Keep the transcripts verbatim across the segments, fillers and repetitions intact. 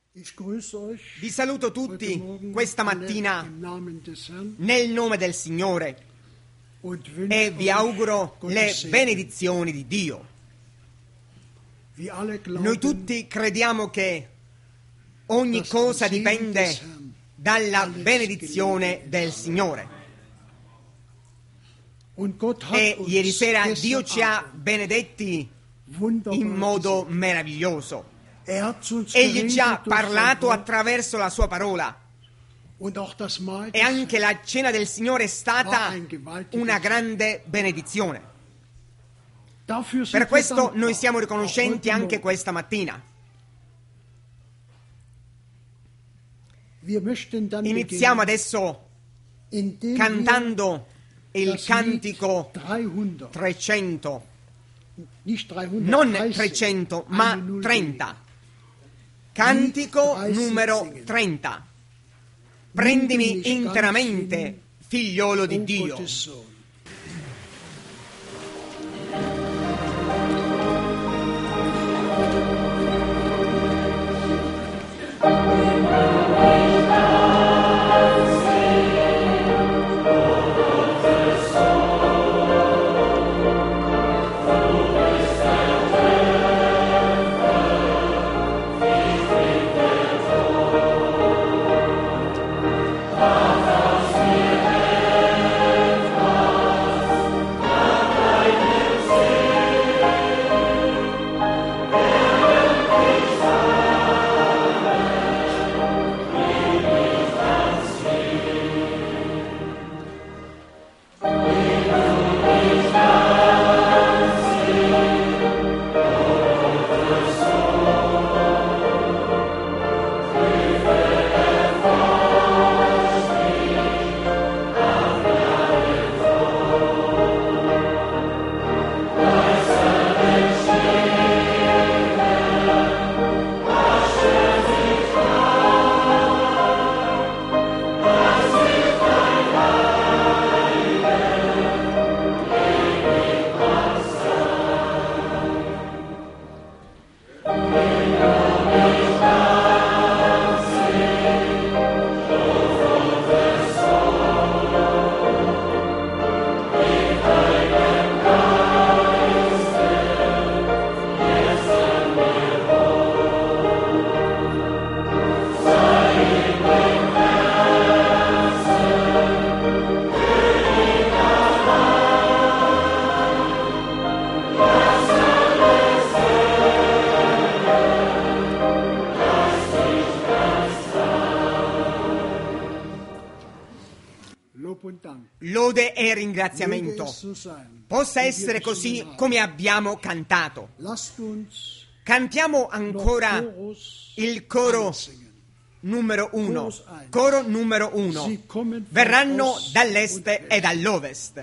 Vi saluto tutti questa mattina nel nome del Signore e vi auguro le benedizioni di Dio. Noi tutti crediamo che ogni cosa dipende dalla benedizione del Signore. E ieri sera Dio ci ha benedetti in modo meraviglioso. Egli ci ha parlato attraverso la sua parola. E anche la cena del Signore è stata una grande benedizione. Per questo noi siamo riconoscenti anche questa mattina. Iniziamo adesso cantando il cantico trecento, non trecento ma trenta. Cantico numero trenta. Prendimi interamente, figliolo di Dio. Lode e ringraziamento possa essere così come abbiamo cantato. Cantiamo ancora il coro numero uno. Coro numero uno. Verranno dall'est e dall'ovest.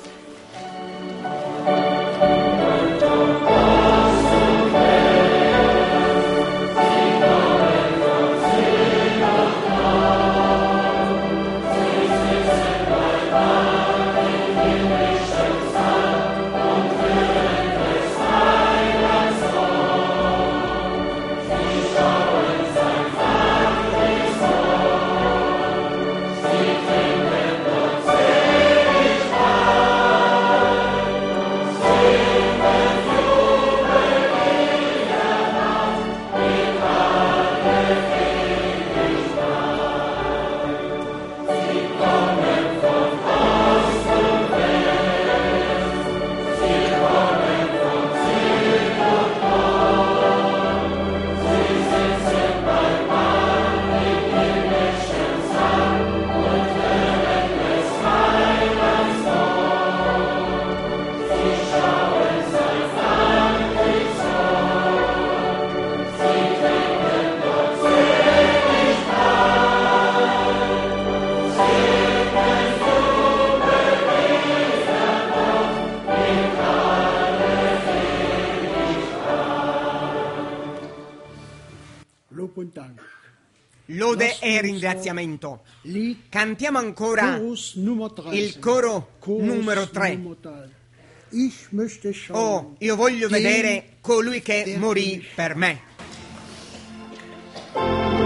Lode e ringraziamento. Cantiamo ancora il coro numero tre. Oh, io voglio vedere colui che morì per me.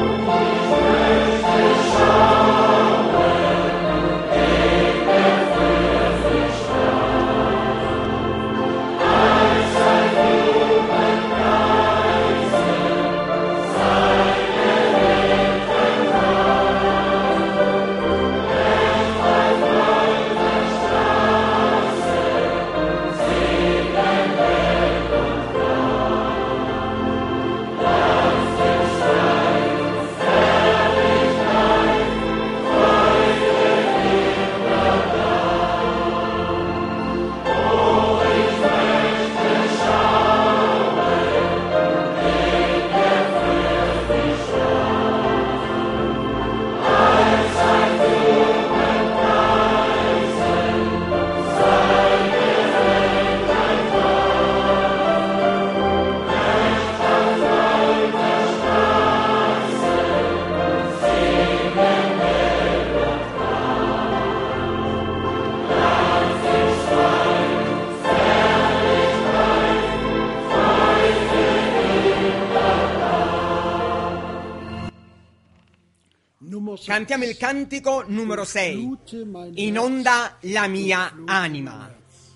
Cantiamo il cantico numero sei. Inonda la mia anima.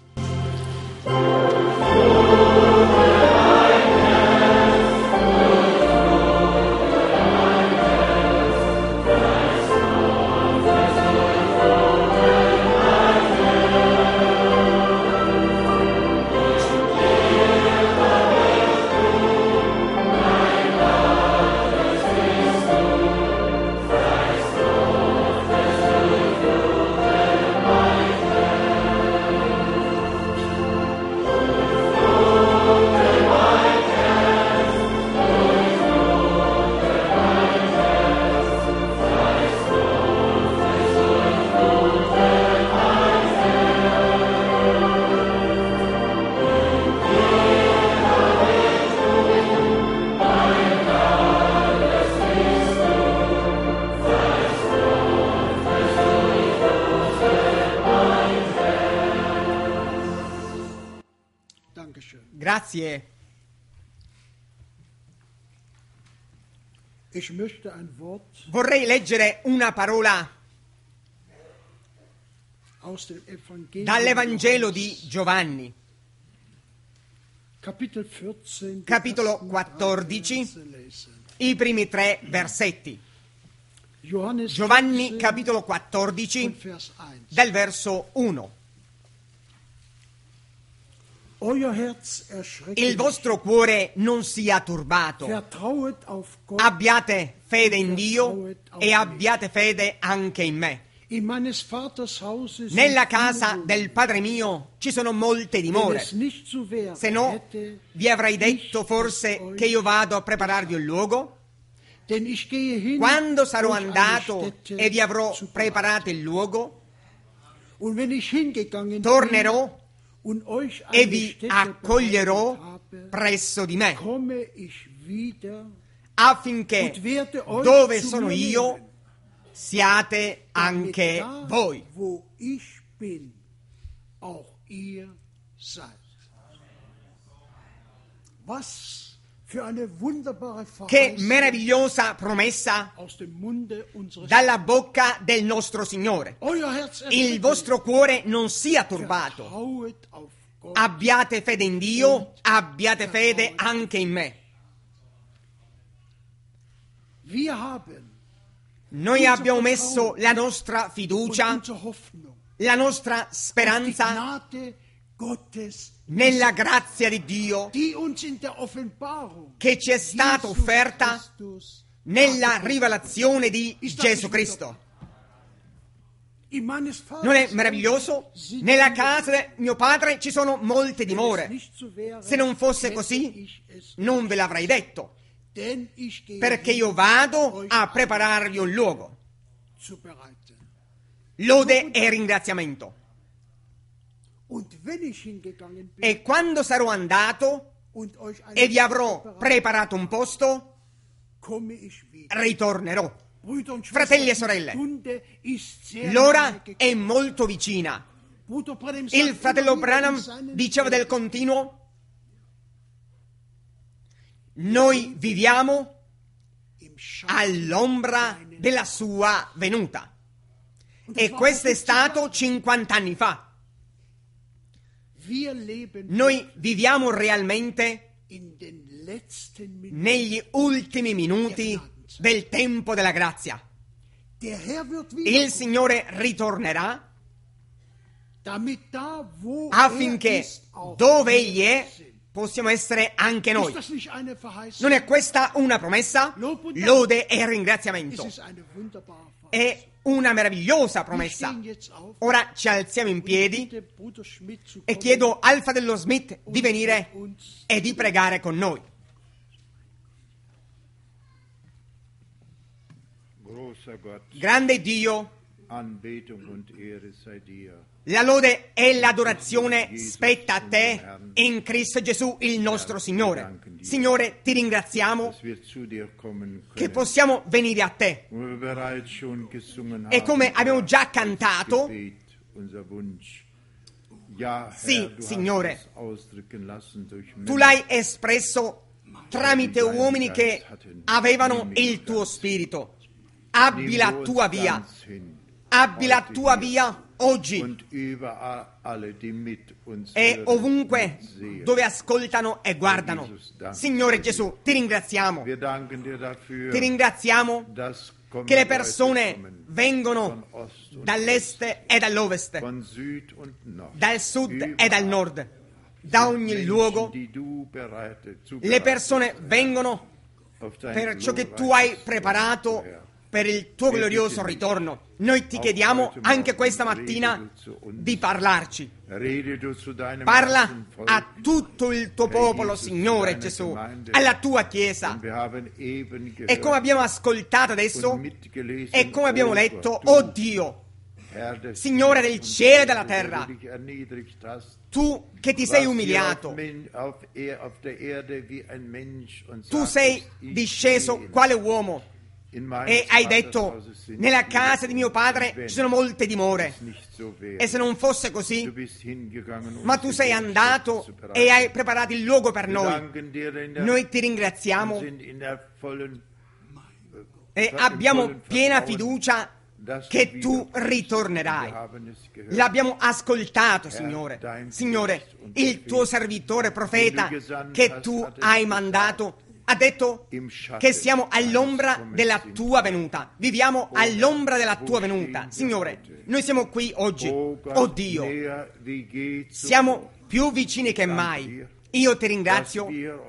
Grazie. Vorrei leggere una parola dall'Evangelo di Giovanni, capitolo quattordici, i primi tre versetti. Giovanni, capitolo quattordici, del verso uno. Il vostro cuore non sia turbato. Abbiate fede in Dio e abbiate fede anche in me. Nella casa del Padre mio ci sono molte dimore. Se no, vi avrei detto forse che io vado a prepararvi un luogo? Quando sarò andato e vi avrò preparato il luogo, tornerò e vi accoglierò presso di me, affinché dove sono io siate anche voi. Che meravigliosa promessa dalla bocca del nostro Signore. Il vostro cuore non sia turbato. Abbiate fede in Dio, abbiate fede anche in me. Noi abbiamo messo la nostra fiducia, la nostra speranza nella grazia di Dio che ci è stata offerta nella rivelazione di Gesù Cristo. Non è meraviglioso? Nella casa di mio padre ci sono molte dimore. Se non fosse così, non ve l'avrei detto, perché io vado a prepararvi un luogo. Lode e ringraziamento. E quando sarò andato e vi avrò preparato un posto, ritornerò. Fratelli e sorelle, l'ora è molto vicina. Il fratello Branham diceva del continuo: noi viviamo all'ombra della sua venuta. E questo è stato cinquanta anni fa. Noi viviamo realmente negli ultimi minuti del tempo della grazia. Il Signore ritornerà affinché dove Egli è possiamo essere anche noi. Non è questa una promessa? Lode e ringraziamento. È una meravigliosa promessa. Ora ci alziamo in piedi e chiedo al fratello Smith di venire e di pregare con noi. Grande Dio, la lode e l'adorazione spetta a te in Cristo Gesù il nostro Signore. Signore, ti ringraziamo che possiamo venire a te. E come abbiamo già cantato, sì, Signore, tu l'hai espresso tramite uomini che avevano il tuo spirito. abbi la tua via, abbi la tua via oggi e ovunque dove ascoltano e guardano. Signore Gesù, ti ringraziamo, ti ringraziamo che le persone vengono dall'est e dall'ovest, dal sud e dal nord, da ogni luogo. Le persone vengono per ciò che tu hai preparato per il tuo glorioso ritorno. Noi ti chiediamo anche questa mattina di parlarci. Parla a tutto il tuo popolo, Signore Gesù, alla tua Chiesa. E come abbiamo ascoltato adesso e come abbiamo letto, oh Dio, Signore del cielo e della terra, tu che ti sei umiliato, tu sei disceso quale uomo e hai detto: nella casa di mio padre ci sono molte dimore, e se non fosse così, ma tu sei andato e hai preparato il luogo per noi. Noi ti ringraziamo e abbiamo piena fiducia che tu ritornerai. L'abbiamo ascoltato, Signore. Signore, il tuo servitore profeta che tu hai mandato ha detto che siamo all'ombra della tua venuta. Viviamo all'ombra della tua venuta. Signore, noi siamo qui oggi. Oh Dio, siamo più vicini che mai. Io ti ringrazio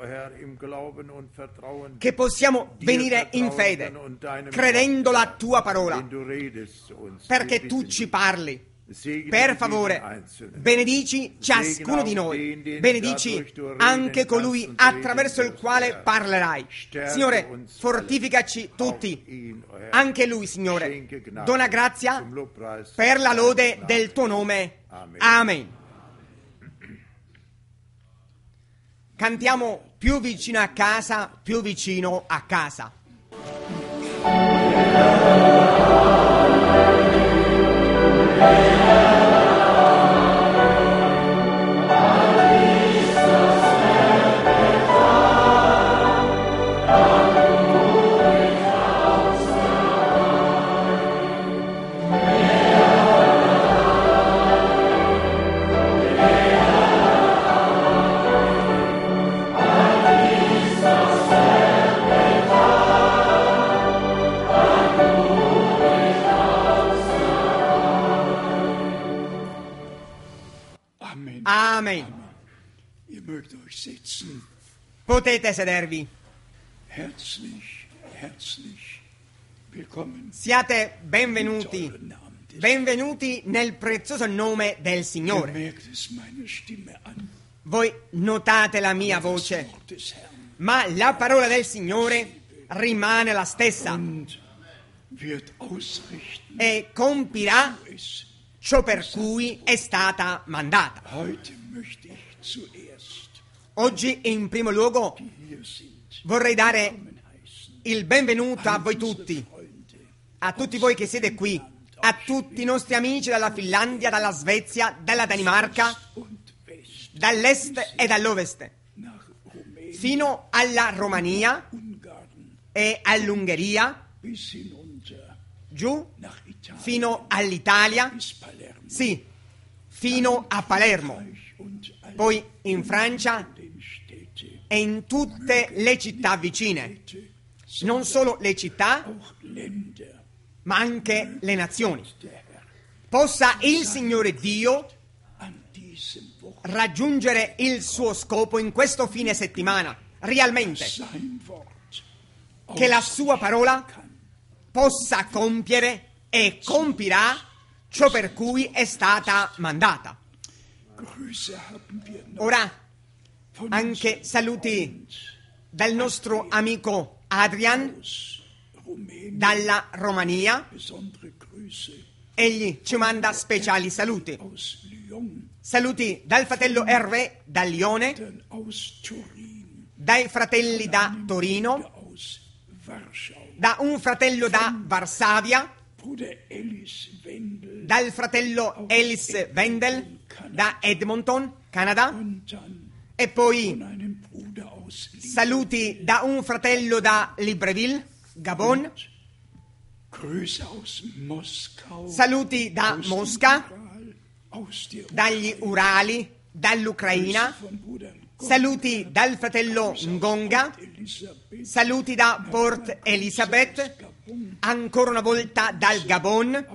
che possiamo venire in fede, credendo la tua parola, perché tu ci parli. Per favore, benedici ciascuno di noi, benedici anche colui attraverso il quale parlerai. Signore, fortificaci tutti, anche lui, Signore. Dona grazia per la lode del tuo nome. Amen. Cantiamo più vicino a casa, più vicino a casa. Amen. Potete sedervi. Siate benvenuti, benvenuti nel prezioso nome del Signore. Voi notate la mia voce, ma la parola del Signore rimane la stessa e compirà ciò per cui è stata mandata. Oggi, in primo luogo, vorrei dare il benvenuto a voi tutti, a tutti voi che siete qui, a tutti i nostri amici dalla Finlandia, dalla Svezia, dalla Danimarca, dall'est e dall'ovest, fino alla Romania e all'Ungheria, giù fino all'Italia, sì, fino a Palermo, poi in Francia e in tutte le città vicine, non solo le città, ma anche le nazioni. Possa il Signore Dio raggiungere il suo scopo in questo fine settimana, realmente, che la sua parola possa compiere e compirà ciò per cui è stata mandata. Ora, anche saluti dal nostro amico Adrian dalla Romania. Egli ci manda speciali saluti. Saluti dal fratello Hervé da Lione, dai fratelli da Torino, da un fratello da Varsavia, dal fratello Ellis Wendel da Edmonton, Canada, e poi saluti da un fratello da Libreville, Gabon, Saluti da Mosca, dagli Urali, dall'Ucraina. Saluti dal fratello Ngonga. Saluti da Port Elizabeth. Ancora una volta dal Gabon.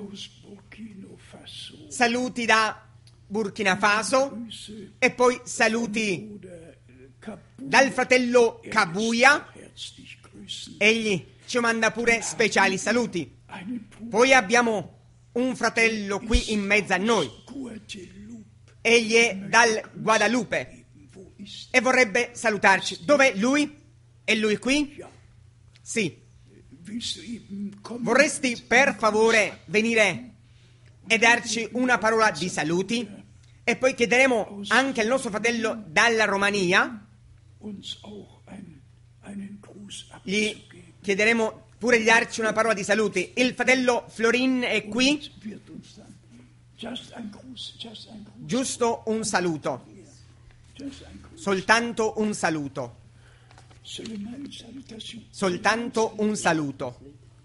Saluti da Burkina Faso. E poi saluti dal fratello Kabuya. Egli ci manda pure speciali saluti. Poi abbiamo un fratello qui in mezzo a noi. Egli è dal Guadalupe e vorrebbe salutarci. Dov'è lui? È lui qui? Sì. Vorresti per favore venire e darci una parola di saluti? E poi chiederemo anche al nostro fratello dalla Romania. Gli chiederemo pure di darci una parola di saluti. Il fratello Florin è qui. Giusto un saluto. Soltanto un saluto. Soltanto un saluto.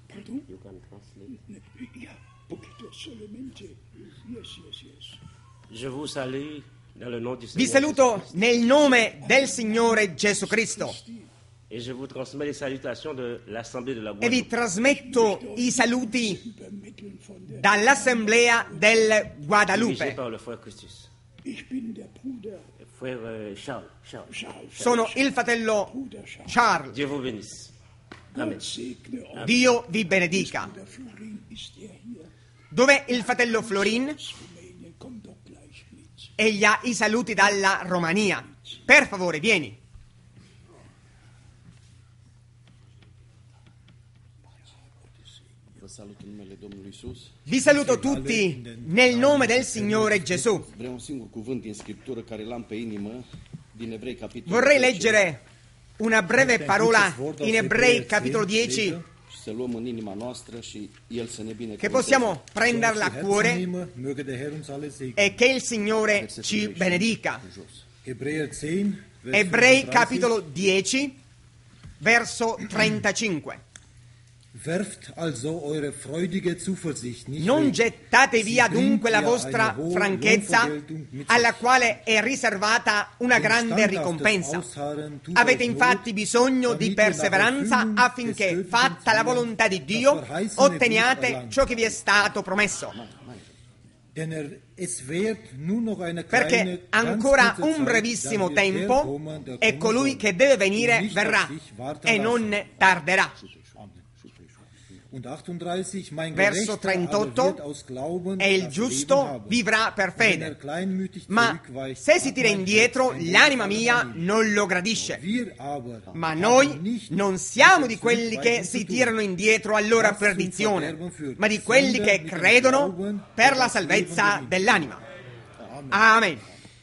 Vi saluto nel nome del Signore Gesù Cristo. Et je vous transmets les salutations de l'Assemblée de la E vi Guadeloupe. trasmetto i saluti dall'Assemblea del Dirigé Guadalupe. par le frère Christus. Le frère euh, Charles. Charles. Charles. Sono il fratello Charles. Dieu vous bénisse. Amen. Dio vi benedica. Dov'è il fratello Florin? Egli ha i saluti dalla Romania. Per favore, vieni. Vă salut în numele Domnului Iisus. Vi saluto tutti nel nome del Signore Gesù. Vreau un singur cuvânt din Scriptură care l-am pe inimă, din Evrei capitolul Vorrei zece, leggere una breve parola in Ebrei capitolo dieci și să luăm în inima noastră și El să ne che binecuvânteze. possiamo prenderla a cuore e che il Signore ci benedica. Ebrei capitolo dieci verso trentacinque. Werft also eure freudige Zuversicht nicht Non weg. gettate via Sie bringt dunque la ja vostra eine hohe franchezza, Lohnvergeltung mit alla sich. quale è riservata una Denn grande standhaftes ricompensa. Ausharren tut Avete euch infatti Not, bisogno di damit ihr perseveranza nach Erfüllung affinché, des fatta la göttlichen volontà di Ziels, Dio, das verheißene otteniate Gut ciò che vi è stato promesso. Denn er, es währt nur noch eine kleine, Perché ganz ancora kurze un Zeit, brevissimo dann wird der tempo kommen, der e kommen colui soll, che deve und venire nicht verrà auf sich warten e non lassen. tarderà. Und achtunddreißig, mein Verso Gerechter aber wird trentotto, aus Glauben e il das giusto Leben haben. vivrà per Und wenn er fede. kleinmütig Ma zurückweicht, se si hat tira mein indietro, Herz ein l'anima Wohlgefallen mia an ihm. non lo gradisce. Wir aber Ma haben noi nicht non siamo mit di dem quelli che Zurückweichen si zu tun, tirano indietro alla loro das zum perdizione, Verderben führt, ma di quelli sondern che mit dem credono Glauben per auf la das salvezza Leben in ihm. dell'anima. Amen. Amen.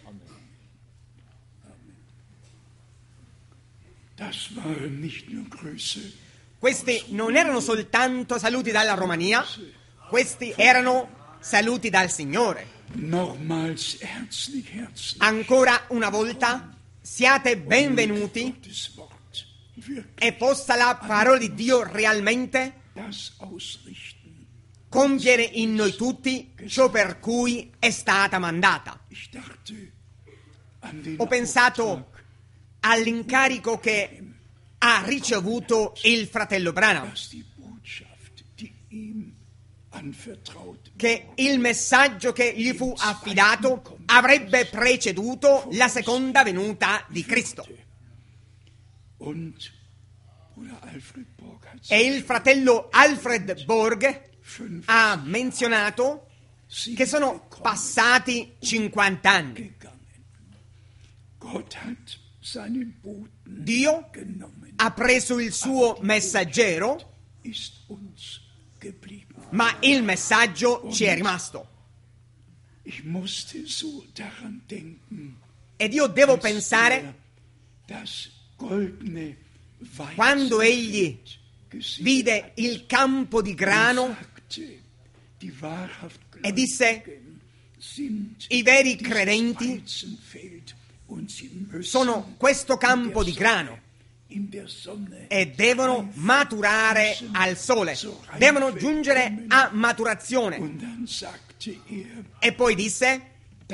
Das waren nicht nur Grüße, Questi non erano soltanto saluti dalla Romania, questi erano saluti dal Signore. nochmals herzlich, herzlich. Ancora una volta, siate benvenuti Gottes Wort wirklich e possa la parola di Dio realmente das ausrichten. compiere in noi tutti ciò per cui è stata mandata. Ich dachte an den Ho pensato Auftrag, all'incarico che ha ricevuto il fratello Branham, dass die Botschaft, die ihm anvertraut che il messaggio che gli fu affidato avrebbe preceduto la seconda venuta di Cristo. und Bruder Alfred Borg hat E il fratello Alfred Borg ha menzionato che sono passati cinquanta anni. gegangen. Gott hat seinen Boten Dio genommen, ha preso il suo messaggero, ist uns geblieben. ma il messaggio ci è rimasto. Ich musste so daran denken, Ed io devo als pensare, er das goldene quando egli Weizenfeld gesehen vide hat il campo di grano und sagte, die wahrhaft e disse: Gläubigen sind i veri dieses credenti Weizenfeld und sie müssen sono questo campo di grano e devono maturare al sole, devono giungere a maturazione. E poi disse: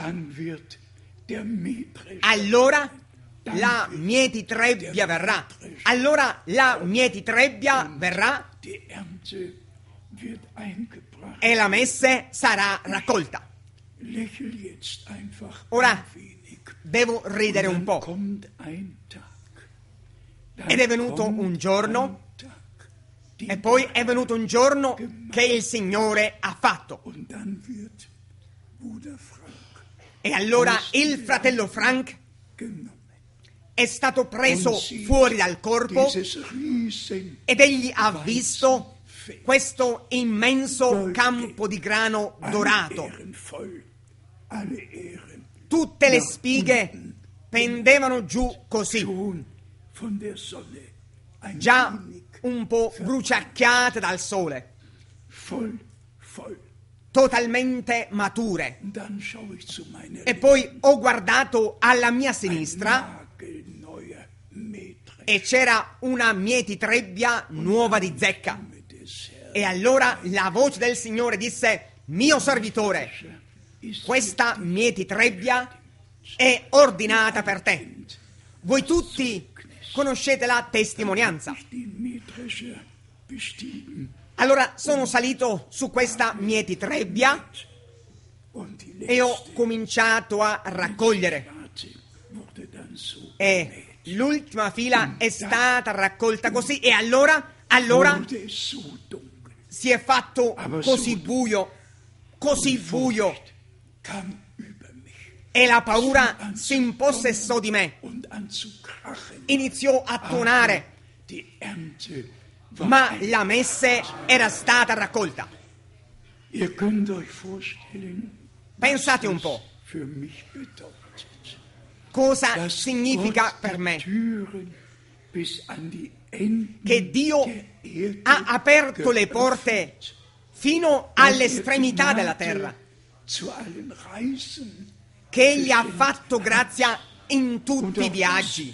allora la mietitrebbia verrà, allora la mietitrebbia verrà e la messe sarà raccolta. Ora devo ridere un po'. Ed è venuto un giorno, e poi è venuto un giorno che il Signore ha fatto. E allora il fratello Frank è stato preso fuori dal corpo ed egli ha visto questo immenso campo di grano dorato. Tutte le spighe pendevano giù così, già un po' bruciacchiate dal sole, totalmente mature. E poi ho guardato alla mia sinistra e c'era una mietitrebbia nuova di zecca. E allora la voce del Signore disse: mio servitore, questa mietitrebbia è ordinata per te. Voi tutti conoscete la testimonianza. Allora sono salito su questa mietitrebbia e ho cominciato a raccogliere. E l'ultima fila è stata raccolta così, e allora, allora si è fatto così buio, così buio, e la paura si impossessò di me. Iniziò a tuonare, ma la messe era stata raccolta. Pensate un po'. Cosa significa per me che Dio ha aperto le porte fino all'estremità della terra, che Egli ha fatto grazia in tutti i viaggi.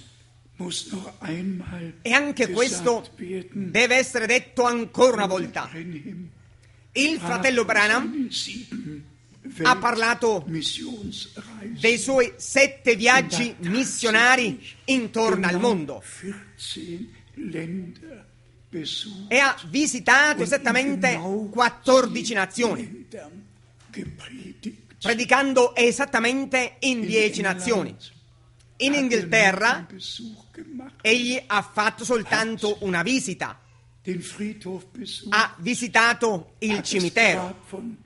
E anche questo deve essere detto ancora una volta. Il fratello Branham ha parlato dei suoi sette viaggi missionari intorno al mondo e ha visitato esattamente quattordici nazioni, predicando esattamente in dieci nazioni. In Inghilterra egli ha fatto soltanto una visita, ha visitato il cimitero,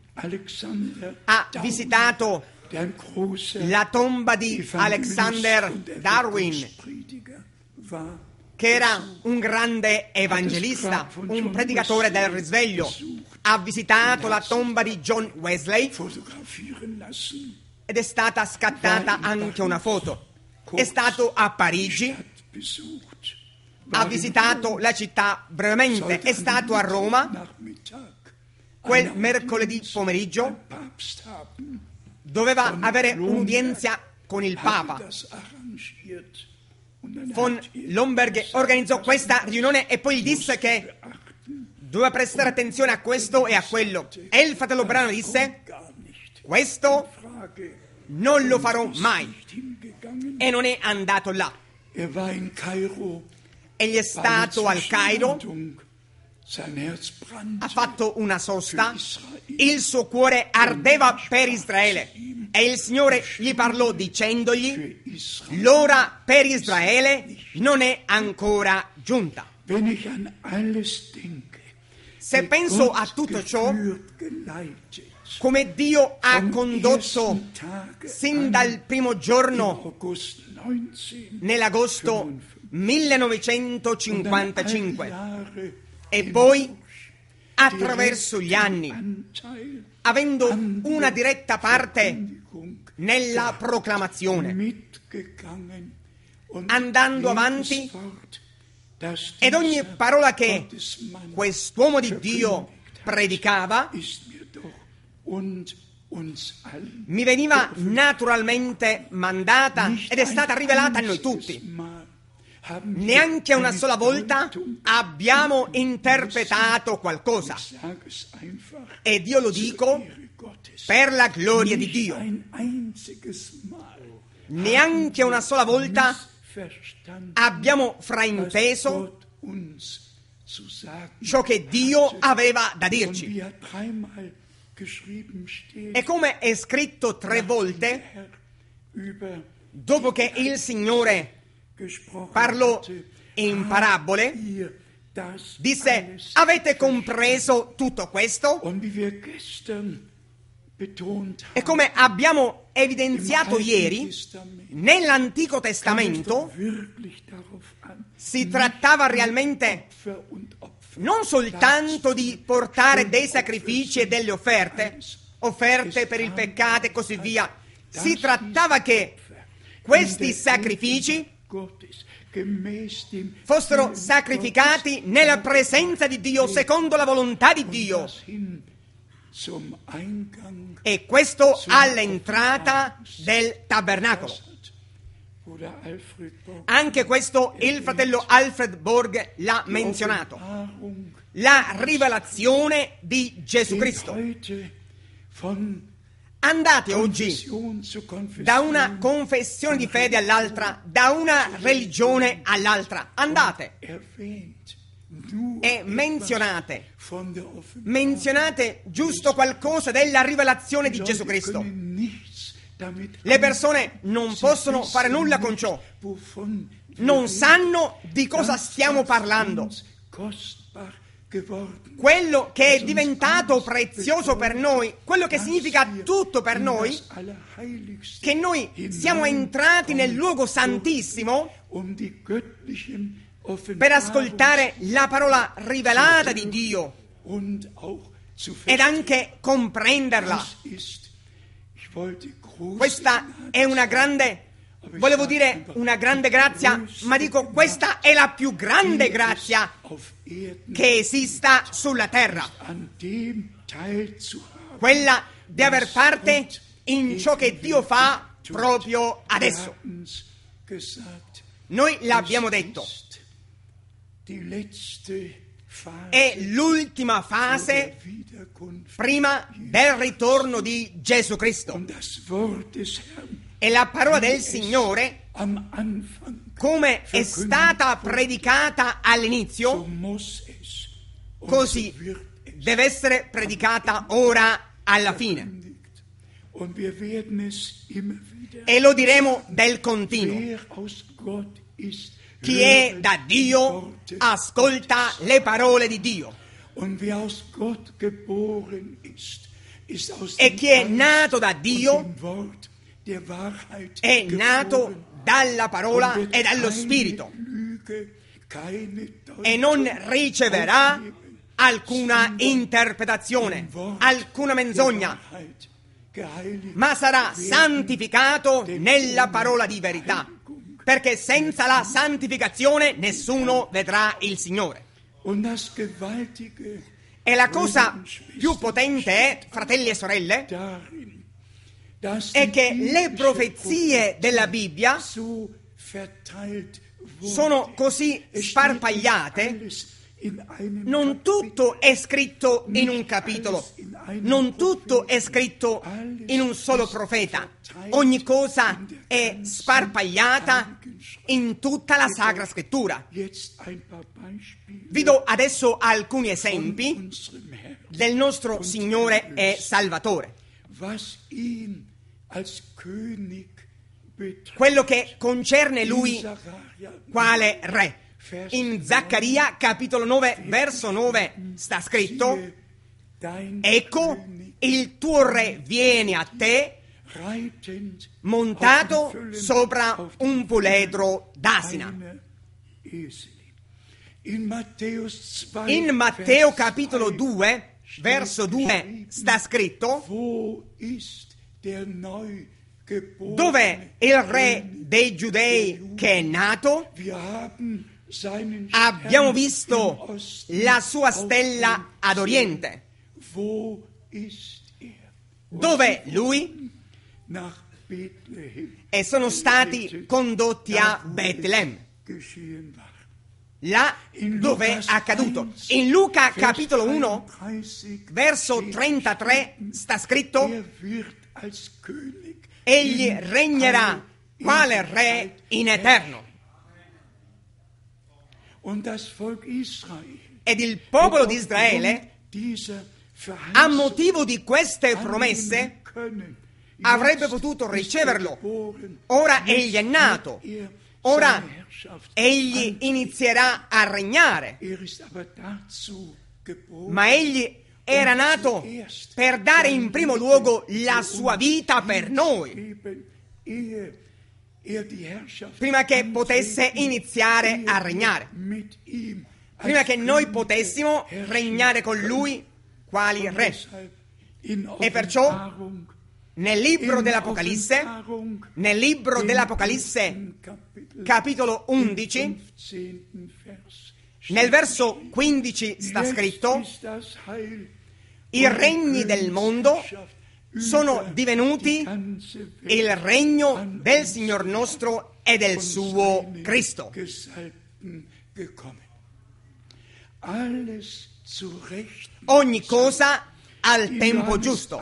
ha visitato la tomba di Alexander Darwin, che era un grande evangelista, un predicatore del risveglio. Ha visitato la tomba di John Wesley ed è stata scattata anche una foto. È stato a Parigi, ha visitato la città brevemente, è stato a Roma quel mercoledì pomeriggio, doveva avere un'udienza con il Papa. Von Lomberg organizzò questa riunione e poi gli disse che doveva prestare attenzione a questo e a quello. E il fratello Branham disse: questo non lo farò mai. E non è andato là. Egli è stato al Cairo, ha fatto una sosta, il suo cuore ardeva per Israele e il Signore gli parlò dicendogli: l'ora per Israele non è ancora giunta. Se penso a tutto ciò, come Dio ha condotto sin dal primo giorno nell'agosto millenovecentocinquantacinque e poi attraverso gli anni, avendo una diretta parte nella proclamazione, andando avanti, ed ogni parola che quest'uomo di Dio predicava mi veniva naturalmente mandata ed è stata rivelata a noi tutti. neanche una sola volta abbiamo interpretato qualcosa. Ed io lo dico per la gloria di Dio. Neanche una sola volta abbiamo frainteso ciò che Dio aveva da dirci. E come è scritto tre volte, dopo che il Signore parlò in parabole, disse: avete compreso tutto questo? E come abbiamo evidenziato ieri, nell'Antico Testamento si trattava realmente non soltanto di portare dei sacrifici e delle offerte, offerte per il peccato e così via. Si trattava che questi sacrifici fossero sacrificati nella presenza di Dio, secondo la volontà di Dio. E questo all'entrata del tabernacolo. Anche questo il fratello Alfred Borg l'ha menzionato. La rivelazione di Gesù Cristo. Andate oggi da una confessione di fede all'altra, da una religione all'altra. Andate e menzionate, menzionate giusto qualcosa della rivelazione di Gesù Cristo. Le persone non possono fare nulla con ciò. Non sanno di cosa stiamo parlando. Quello che è diventato prezioso per noi, quello che significa tutto per noi, che noi siamo entrati nel luogo santissimo per ascoltare la parola rivelata di Dio ed anche comprenderla. Questa è una grande, volevo dire una grande grazia, ma dico questa è la più grande grazia che esista sulla terra. Quella di aver parte in ciò che Dio fa proprio adesso. Noi l'abbiamo detto. È l'ultima fase prima del ritorno di Gesù Cristo. E la parola del Signore, come è stata predicata all'inizio, così deve essere predicata ora alla fine. E lo diremo del continuo. Chi è da Dio ascolta le parole di Dio. E chi è nato da Dio è nato dalla parola e dallo Spirito e non riceverà alcuna interpretazione, alcuna menzogna, ma sarà santificato nella parola di verità. Perché senza la santificazione nessuno vedrà il Signore. E la cosa più potente è, fratelli e sorelle, è che le profezie della Bibbia sono così sparpagliate. Non tutto è scritto in un capitolo, non tutto è scritto in un solo profeta. Ogni cosa è sparpagliata in tutta la Sacra Scrittura. Vi do adesso alcuni esempi del nostro Signore e Salvatore. Quello che concerne Lui quale Re. In Zaccaria capitolo nove verso nove sta scritto: ecco il tuo re viene a te montato sopra un puledro d'asina. In Matteo capitolo due verso due sta scritto: dov'è il re dei Giudei che è nato? Abbiamo visto la sua stella ad oriente. Dov'è lui? E sono stati condotti a Betlemme. là dove è accaduto. In Luca capitolo uno, verso trentatré, sta scritto: egli regnerà quale re in eterno. Ed il popolo di Israele, a motivo di queste promesse, avrebbe potuto riceverlo. Ora egli è nato, ora egli inizierà a regnare, ma egli era nato per dare in primo luogo la sua vita per noi, prima che potesse iniziare a regnare, prima che noi potessimo regnare con lui quali re. E perciò nel libro dell'Apocalisse, nel libro dell'Apocalisse capitolo undici, nel verso quindici sta scritto: i regni del mondo sono divenuti il regno del Signor nostro e del suo Cristo. Ogni cosa al tempo giusto.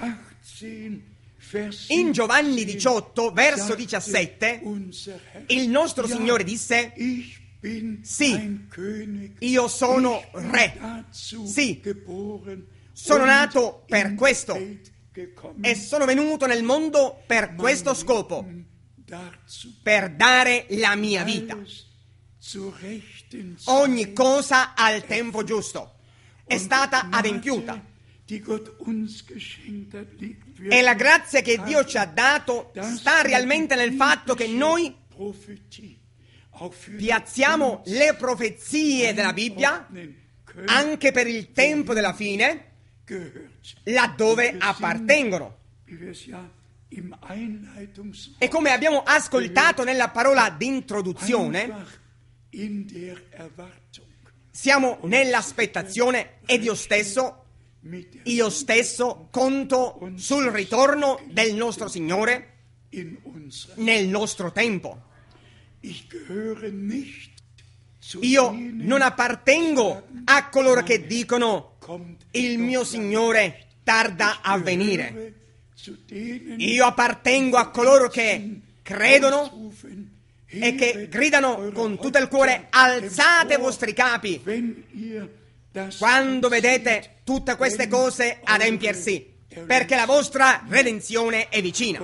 In Giovanni diciotto, verso diciassette, il nostro Signore disse: sì, io sono re, sì, sono nato per questo e sono venuto nel mondo per questo scopo, per dare la mia vita. Ogni cosa al tempo giusto è stata adempiuta. E la grazia che Dio ci ha dato sta realmente nel fatto che noi piazziamo le profezie della Bibbia anche per il tempo della fine, laddove appartengono. E come abbiamo ascoltato nella parola d'introduzione, siamo nell'aspettazione ed io stesso Io stesso conto sul ritorno del nostro Signore nel nostro tempo. Io non appartengo a coloro che dicono: il mio Signore tarda a venire. Io appartengo a coloro che credono e che gridano con tutto il cuore: alzate i vostri capi quando vedete tutte queste cose adempiersi, perché la vostra redenzione è vicina.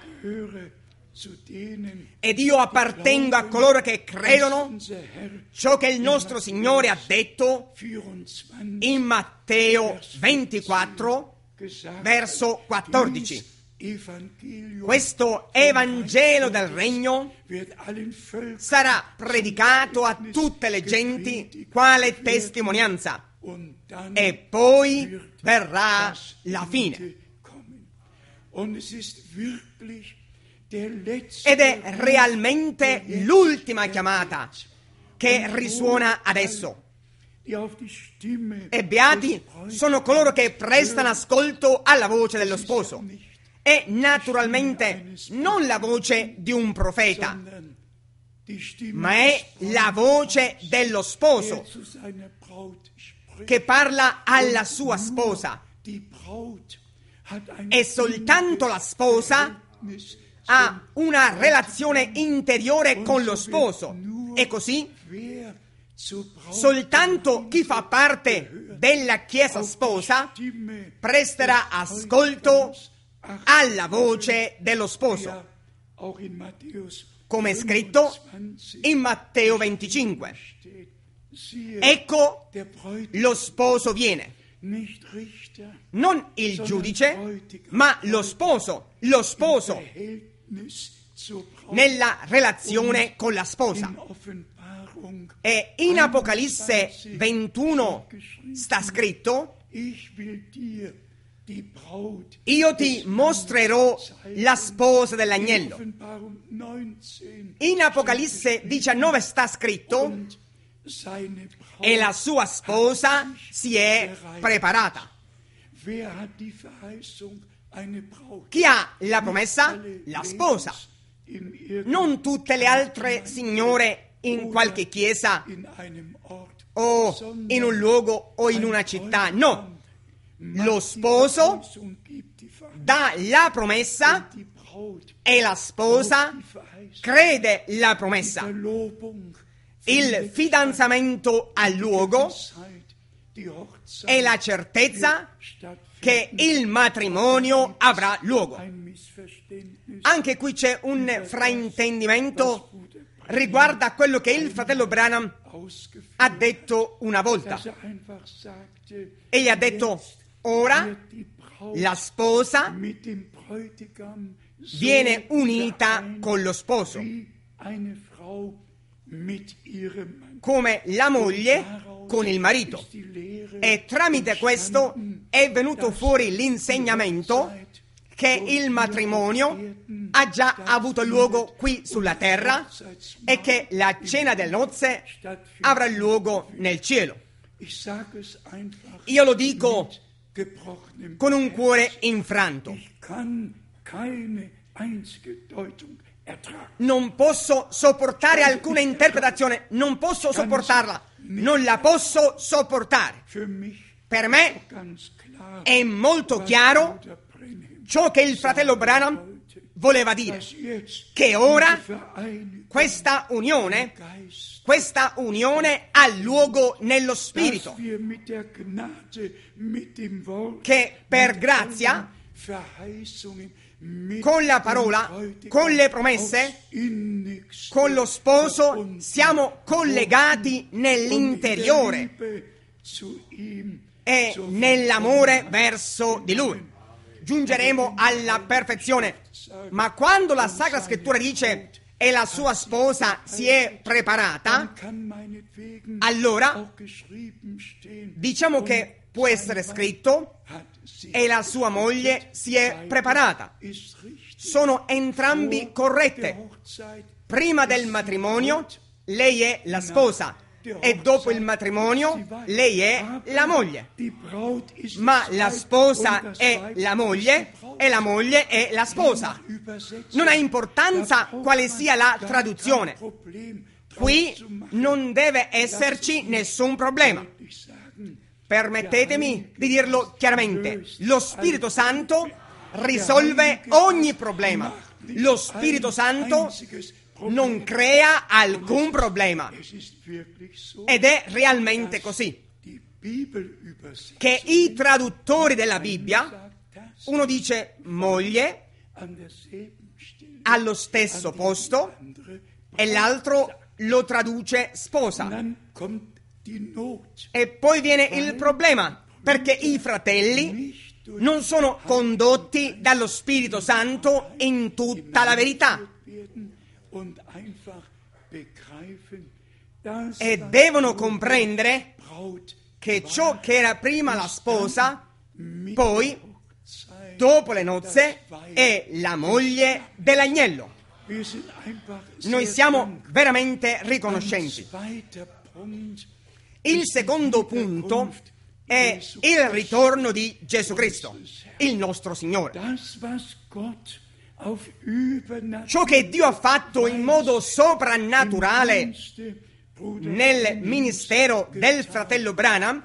Ed io appartengo a coloro che credono ciò che il nostro Signore ha detto in Matteo ventiquattro, verso quattordici. Questo Evangelo del Regno sarà predicato a tutte le genti quale testimonianza, e poi verrà la fine. Ed è realmente l'ultima chiamata che risuona adesso. E beati sono coloro che prestano ascolto alla voce dello sposo. E naturalmente non la voce di un profeta, ma è la voce dello sposo che parla alla sua sposa. E soltanto la sposa ha una relazione interiore con lo sposo. E così soltanto chi fa parte della Chiesa sposa presterà ascolto alla voce dello sposo, come è scritto in Matteo venticinque. Ecco, lo sposo viene, non il giudice, ma lo sposo, lo sposo nella relazione con la sposa. E in Apocalisse ventuno sta scritto: io ti mostrerò la sposa dell'agnello. In Apocalisse diciannove sta scritto: e la sua sposa si è preparata. Chi ha la promessa? La sposa. Non tutte le altre signore in qualche chiesa o in un luogo o in una città. No, lo sposo dà la promessa e la sposa crede la promessa. Il fidanzamento ha luogo e la certezza che il matrimonio avrà luogo. Anche qui c'è un fraintendimento riguardo a quello che il fratello Branham ha detto una volta. Egli ha detto: ora la sposa viene unita con lo sposo, come la moglie con il marito. E tramite questo è venuto fuori l'insegnamento che il matrimonio ha già avuto luogo qui sulla terra e che la cena delle nozze avrà luogo nel cielo. Io lo dico con un cuore infranto. Non posso sopportare alcuna interpretazione, non posso sopportarla, non la posso sopportare. Per me è molto chiaro ciò che il fratello Branham voleva dire, che ora questa unione, questa unione ha luogo nello Spirito, che per grazia, con la parola, con le promesse, con lo sposo siamo collegati nell'interiore e nell'amore verso di Lui. Giungeremo alla perfezione, ma quando la Sacra Scrittura dice e la sua sposa si è preparata, allora diciamo che può essere scritto e la sua moglie si è preparata. Sono entrambi corrette. Prima del matrimonio lei è la sposa e dopo il matrimonio lei è la moglie. Ma la sposa è la moglie e la moglie è la sposa. Non ha importanza quale sia la traduzione. Qui non deve esserci nessun problema. Permettetemi di dirlo chiaramente, lo Spirito Santo risolve ogni problema. Lo Spirito Santo non crea alcun problema. Ed è realmente così. Che i traduttori della Bibbia, uno dice moglie allo stesso posto e l'altro lo traduce sposa. E poi viene il problema, perché i fratelli non sono condotti dallo Spirito Santo in tutta la verità e devono comprendere che ciò che era prima la sposa, poi, dopo le nozze, è la moglie dell'agnello. Noi siamo veramente riconoscenti. Il secondo punto è il ritorno di Gesù Cristo, il nostro Signore. Ciò che Dio ha fatto in modo soprannaturale nel ministero del fratello Branham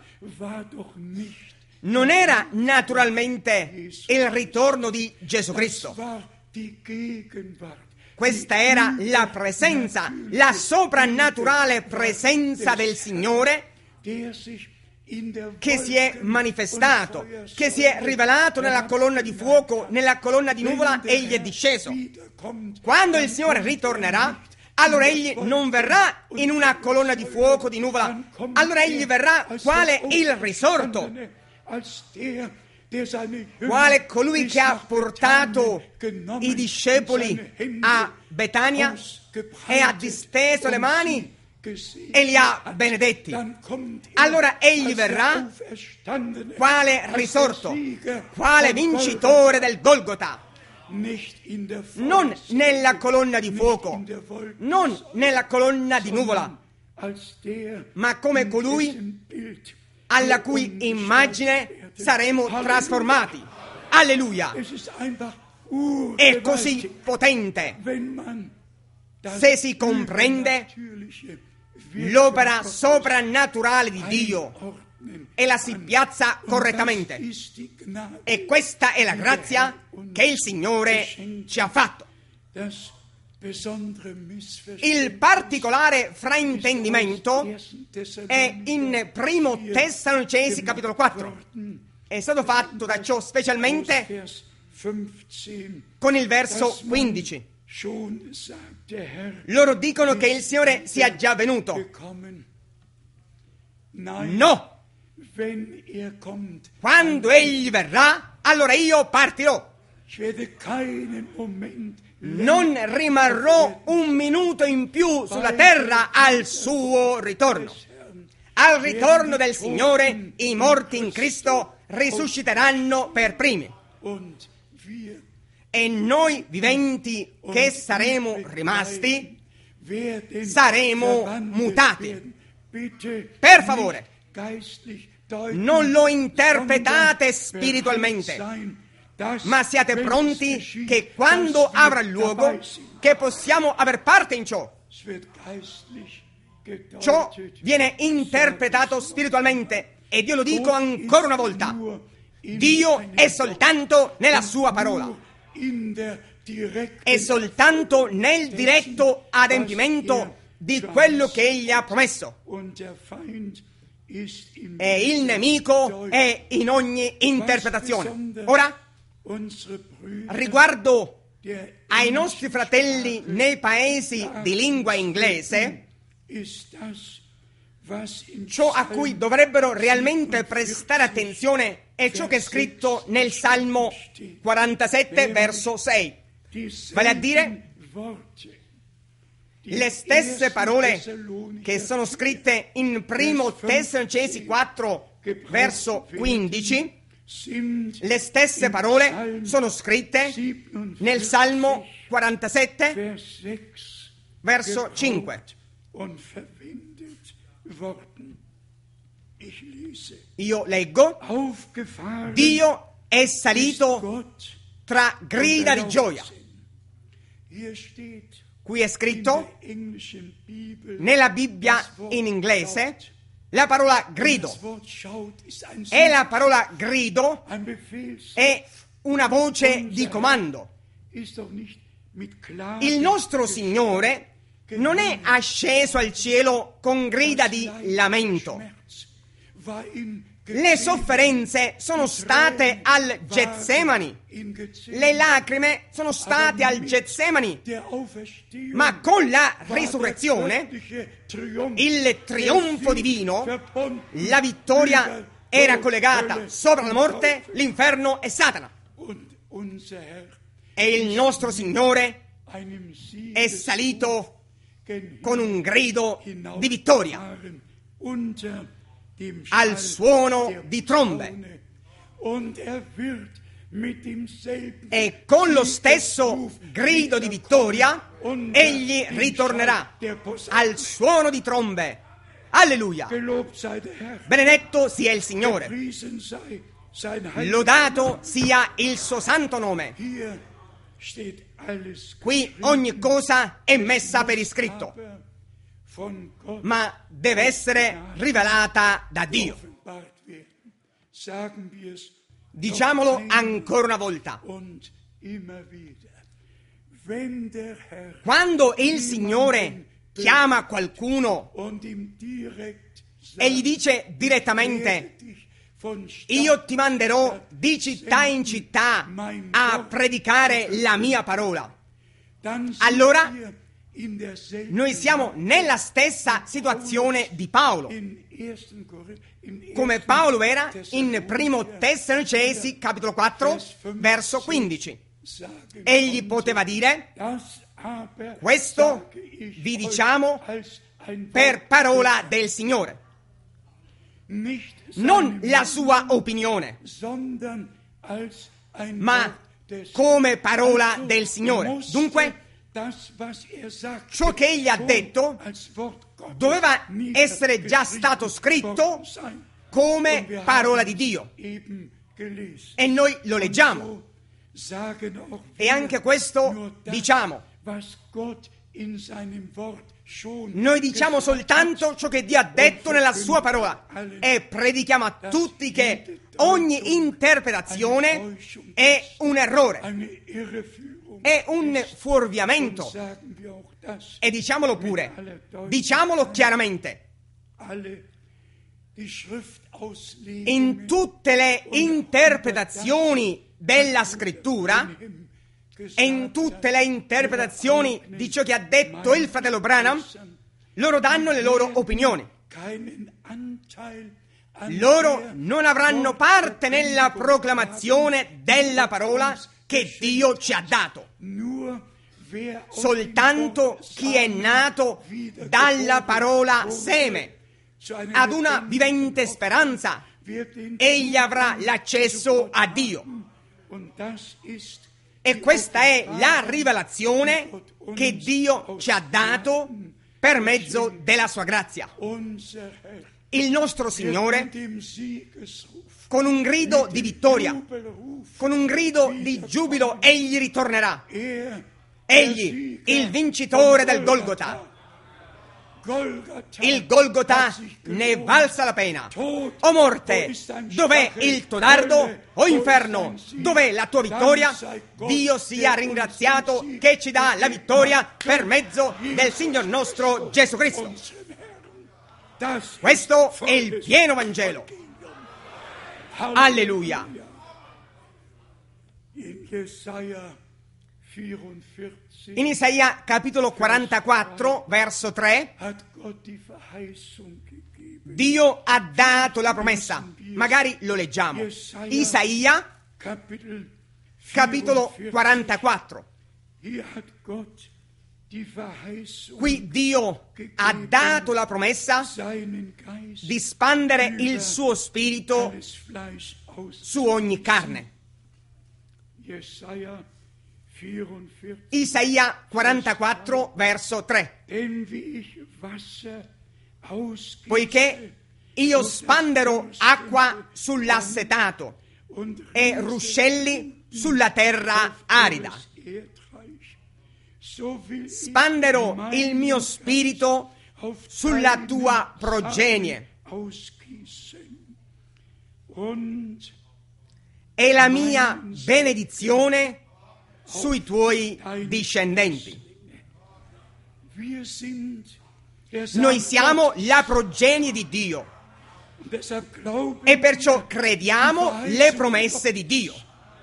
non era naturalmente il ritorno di Gesù Cristo. Questa era la presenza, la soprannaturale presenza del Signore che si è manifestato, che si è rivelato nella colonna di fuoco, nella colonna di nuvola, egli è disceso. Quando il Signore ritornerà, allora egli non verrà in una colonna di fuoco, di nuvola, allora egli verrà quale il risorto, quale colui che ha portato i discepoli a Betania e ha disteso le mani e li ha benedetti. Allora egli verrà quale risorto, quale vincitore del Golgota, non nella colonna di fuoco, non nella colonna di nuvola, ma come colui alla cui immagine saremo trasformati. Alleluia! È così potente. se si comprende l'opera soprannaturale di Dio e la si piazza correttamente. E questa è la grazia che il Signore ci ha fatto. Il particolare fraintendimento è in primo Tessalonicesi capitolo quattro. È stato fatto da ciò specialmente con il verso quindici. Loro dicono che il Signore sia già venuto. No! Quando Egli verrà, allora io partirò. Non rimarrò un minuto in più sulla terra al suo ritorno. Al ritorno del Signore, i morti in Cristo risusciteranno per primi. E noi viventi che saremo rimasti, saremo mutati. Per favore, non lo interpretate spiritualmente, ma siate pronti che quando avrà luogo, che possiamo aver parte in ciò. Ciò viene interpretato spiritualmente, ed io lo dico ancora una volta: Dio è soltanto nella sua parola, è soltanto nel diretto adempimento di quello che Egli ha promesso, e il nemico è in ogni interpretazione. Ora, riguardo ai nostri fratelli nei paesi di lingua inglese, ciò a cui dovrebbero realmente prestare attenzione è ciò che è scritto nel Salmo quarantasette, verso sei. Vale a dire, le stesse parole che sono scritte in primo Tessalonicesi quattro, verso quindici, le stesse parole sono scritte nel Salmo quarantasette, verso cinque. Io leggo: Dio è salito tra grida di gioia. Qui è scritto nella Bibbia in inglese la parola grido, e la parola grido è una voce di comando. Il nostro Signore non è asceso al cielo con grida di lamento. Le sofferenze sono state al Getsemani, le lacrime sono state al Getsemani, ma con la risurrezione, il trionfo divino, la vittoria era collegata sopra la morte, l'inferno e Satana. E il nostro Signore è salito con un grido di vittoria, al suono di trombe, e con lo stesso grido di vittoria egli ritornerà al suono di trombe. Alleluia! Benedetto sia il Signore, lodato sia il suo santo nome. Qui ogni cosa è messa per iscritto, ma deve essere rivelata da Dio. Diciamolo ancora una volta: quando il Signore chiama qualcuno e gli dice direttamente: io ti manderò di città in città a predicare la mia parola, allora noi siamo nella stessa situazione di Paolo, come Paolo era in primo Tessalonicesi capitolo quattro, verso quindici. Egli poteva dire: questo vi diciamo per parola del Signore, non la sua opinione, ma come parola del Signore. Dunque, ciò che egli ha detto doveva essere già stato scritto come parola di Dio, e noi lo leggiamo, e anche questo diciamo: Noi diciamo soltanto ciò che Dio ha detto nella sua parola e predichiamo a tutti che ogni interpretazione è un errore, è un fuorviamento. E diciamolo pure, diciamolo chiaramente. In tutte le interpretazioni della scrittura e in tutte le interpretazioni di ciò che ha detto il fratello Branham, loro danno le loro opinioni. Loro non avranno parte nella proclamazione della parola che Dio ci ha dato. Soltanto chi è nato dalla parola seme ad una vivente speranza, egli avrà l'accesso a Dio. E questa è la rivelazione che Dio ci ha dato per mezzo della sua grazia. Il nostro Signore, con un grido di vittoria, con un grido di giubilo, egli ritornerà. Egli, il vincitore del Golgota. Il Golgota ne valsa la pena. O morte, dov'è il tuo dardo? O inferno, dov'è la tua vittoria? Dio sia ringraziato che ci dà la vittoria per mezzo del Signor nostro Gesù Cristo. Questo è il pieno Vangelo. Alleluia. In Isaia capitolo quarantaquattro, verso tre, Dio ha dato la promessa. Magari lo leggiamo. Isaia capitolo quarantaquattro. Qui Dio ha dato la promessa di spandere il suo spirito su ogni carne. Isaia quarantaquattro, verso tre. Poiché io spanderò acqua sull'assetato e ruscelli sulla terra arida. Spanderò il mio spirito sulla tua progenie e la mia benedizione sui tuoi discendenti. Noi siamo la progenie di Dio e perciò crediamo le promesse di Dio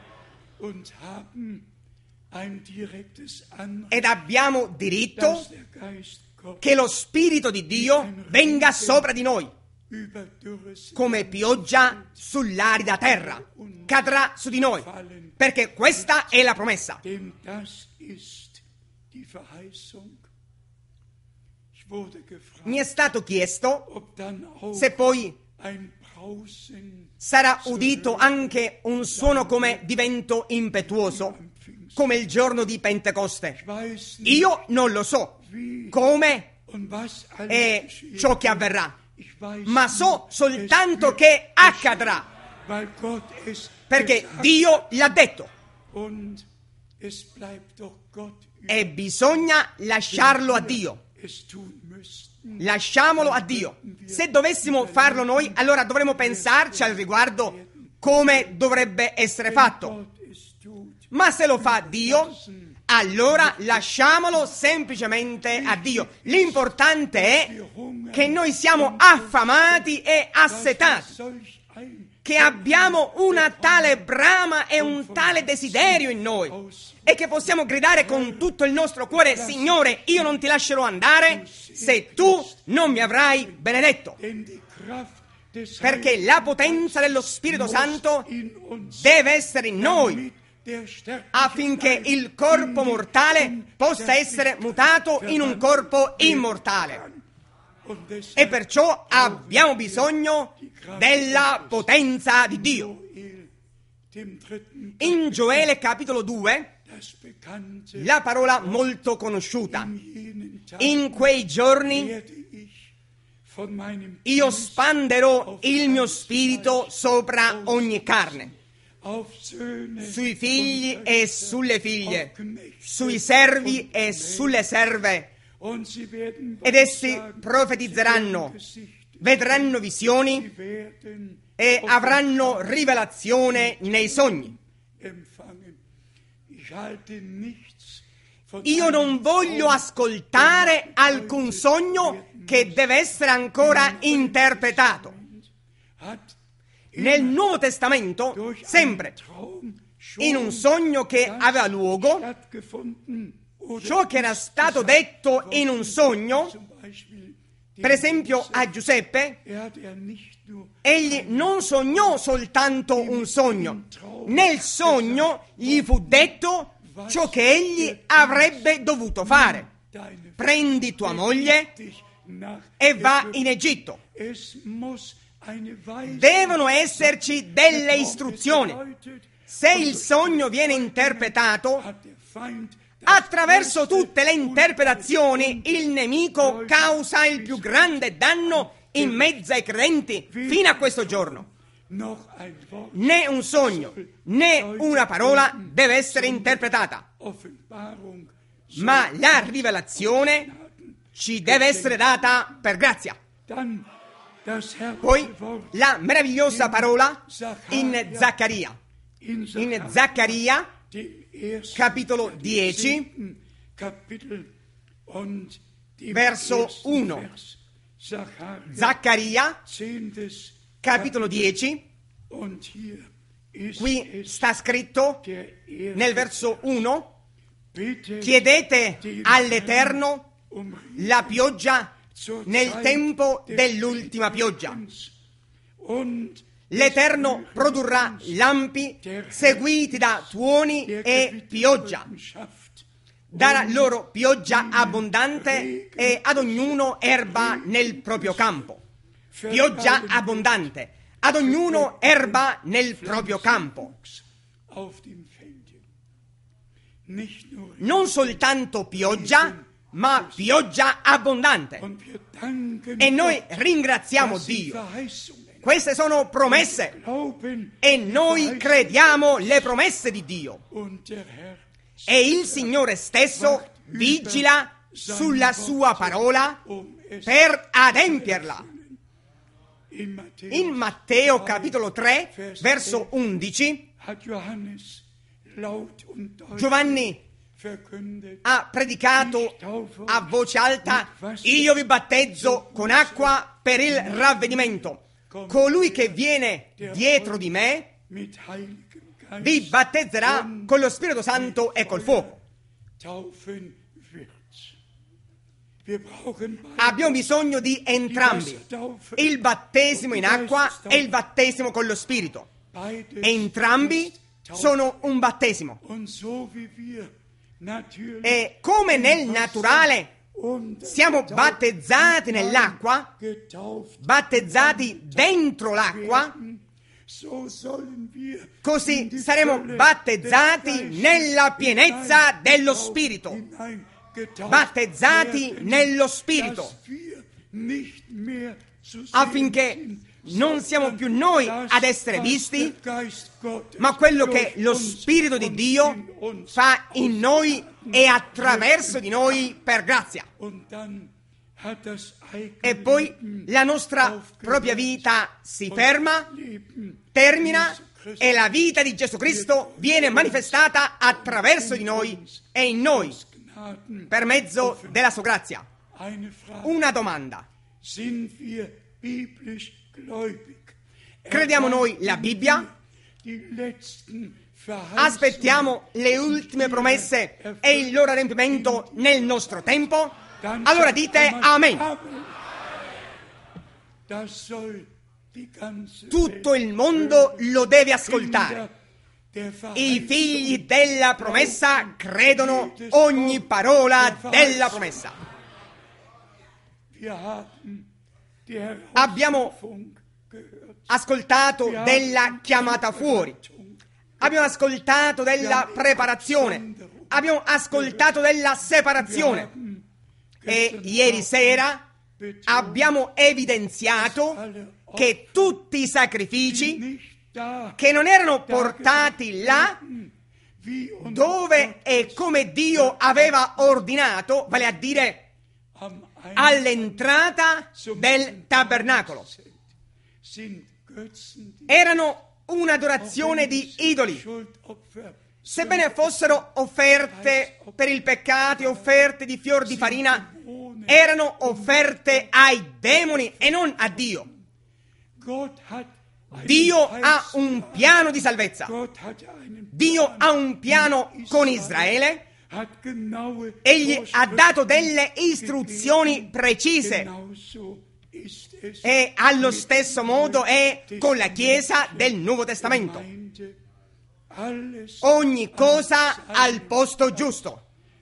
ed abbiamo diritto che lo Spirito di Dio venga sopra di noi come pioggia sull'arida terra, cadrà su di noi, perché questa è la promessa. Mi è stato chiesto se poi sarà udito anche un suono come di vento impetuoso, come il giorno di Pentecoste. Io non lo so come è ciò che avverrà, ma so soltanto che accadrà, perché Dio l'ha detto. E bisogna lasciarlo a Dio. Lasciamolo a Dio. Se dovessimo farlo noi, allora dovremmo pensarci al riguardo come dovrebbe essere fatto. Ma se lo fa Dio, allora lasciamolo semplicemente a Dio. L'importante è che noi siamo affamati e assetati, che abbiamo una tale brama e un tale desiderio in noi e che possiamo gridare con tutto il nostro cuore: Signore, io non ti lascerò andare se tu non mi avrai benedetto, perché la potenza dello Spirito Santo deve essere in noi affinché il corpo mortale possa essere mutato in un corpo immortale. E perciò abbiamo bisogno della potenza di Dio. In Gioele capitolo due, la parola molto conosciuta: in quei giorni io spanderò il mio spirito sopra ogni carne. sui figli e sulle figlie, sui servi e sulle serve, ed essi profetizzeranno, vedranno visioni e avranno rivelazione nei sogni. Io non voglio ascoltare alcun sogno che deve essere ancora interpretato. Nel Nuovo Testamento, sempre in un sogno che aveva luogo, ciò che era stato detto in un sogno, per esempio a Giuseppe, egli non sognò soltanto un sogno. Nel sogno gli fu detto ciò che egli avrebbe dovuto fare. Prendi tua moglie e va in Egitto. Devono esserci delle istruzioni. Se il sogno viene interpretato, attraverso tutte le interpretazioni il nemico causa il più grande danno in mezzo ai credenti fino a questo giorno. Né un sogno né una parola deve essere interpretata, ma la rivelazione ci deve essere data per grazia. Poi la meravigliosa parola in Zaccaria, in Zaccaria capitolo dieci, verso uno. Zaccaria capitolo dieci, qui sta scritto nel verso uno: chiedete all'Eterno la pioggia nel tempo dell'ultima pioggia. L'Eterno produrrà lampi seguiti da tuoni e pioggia. Darà loro pioggia abbondante e ad ognuno erba nel proprio campo. Pioggia abbondante, ad ognuno erba nel proprio campo. Non soltanto pioggia, ma pioggia abbondante. E noi ringraziamo Dio. Queste sono promesse e noi crediamo le promesse di Dio. E il Signore stesso vigila sulla sua parola per adempierla. In Matteo capitolo tre, verso undici, Giovanni ha predicato a voce alta: io vi battezzo con acqua per il ravvedimento. Colui che viene dietro di me vi battezzerà con lo Spirito Santo e col fuoco. Abbiamo bisogno di entrambi, il battesimo in acqua e il battesimo con lo Spirito. Entrambi sono un battesimo. E come nel naturale siamo battezzati nell'acqua, battezzati dentro l'acqua, così saremo battezzati nella pienezza dello Spirito, battezzati nello Spirito, affinché non siamo più noi ad essere visti, ma quello che lo Spirito di Dio fa in noi e attraverso di noi per grazia. E poi la nostra propria vita si ferma, termina, e la vita di Gesù Cristo viene manifestata attraverso di noi e in noi per mezzo della sua grazia. Una domanda: crediamo noi la Bibbia? Aspettiamo le ultime promesse e il loro adempimento nel nostro tempo? Allora dite Amen. Tutto il mondo lo deve ascoltare. I figli della promessa credono ogni parola della promessa. Abbiamo ascoltato della chiamata fuori, abbiamo ascoltato della preparazione, abbiamo ascoltato della separazione, e ieri sera abbiamo evidenziato che tutti i sacrifici che non erano portati là dove e come Dio aveva ordinato, vale a dire all'entrata del tabernacolo. Erano un'adorazione di idoli. Sebbene fossero offerte per il peccato, offerte di fior di farina, erano offerte ai demoni e non a Dio. Dio ha un piano di salvezza. Dio ha un piano con Israele. Egli ha dato delle istruzioni precise. E allo stesso modo è con la Chiesa del Nuovo Testamento. Ogni cosa al posto giusto.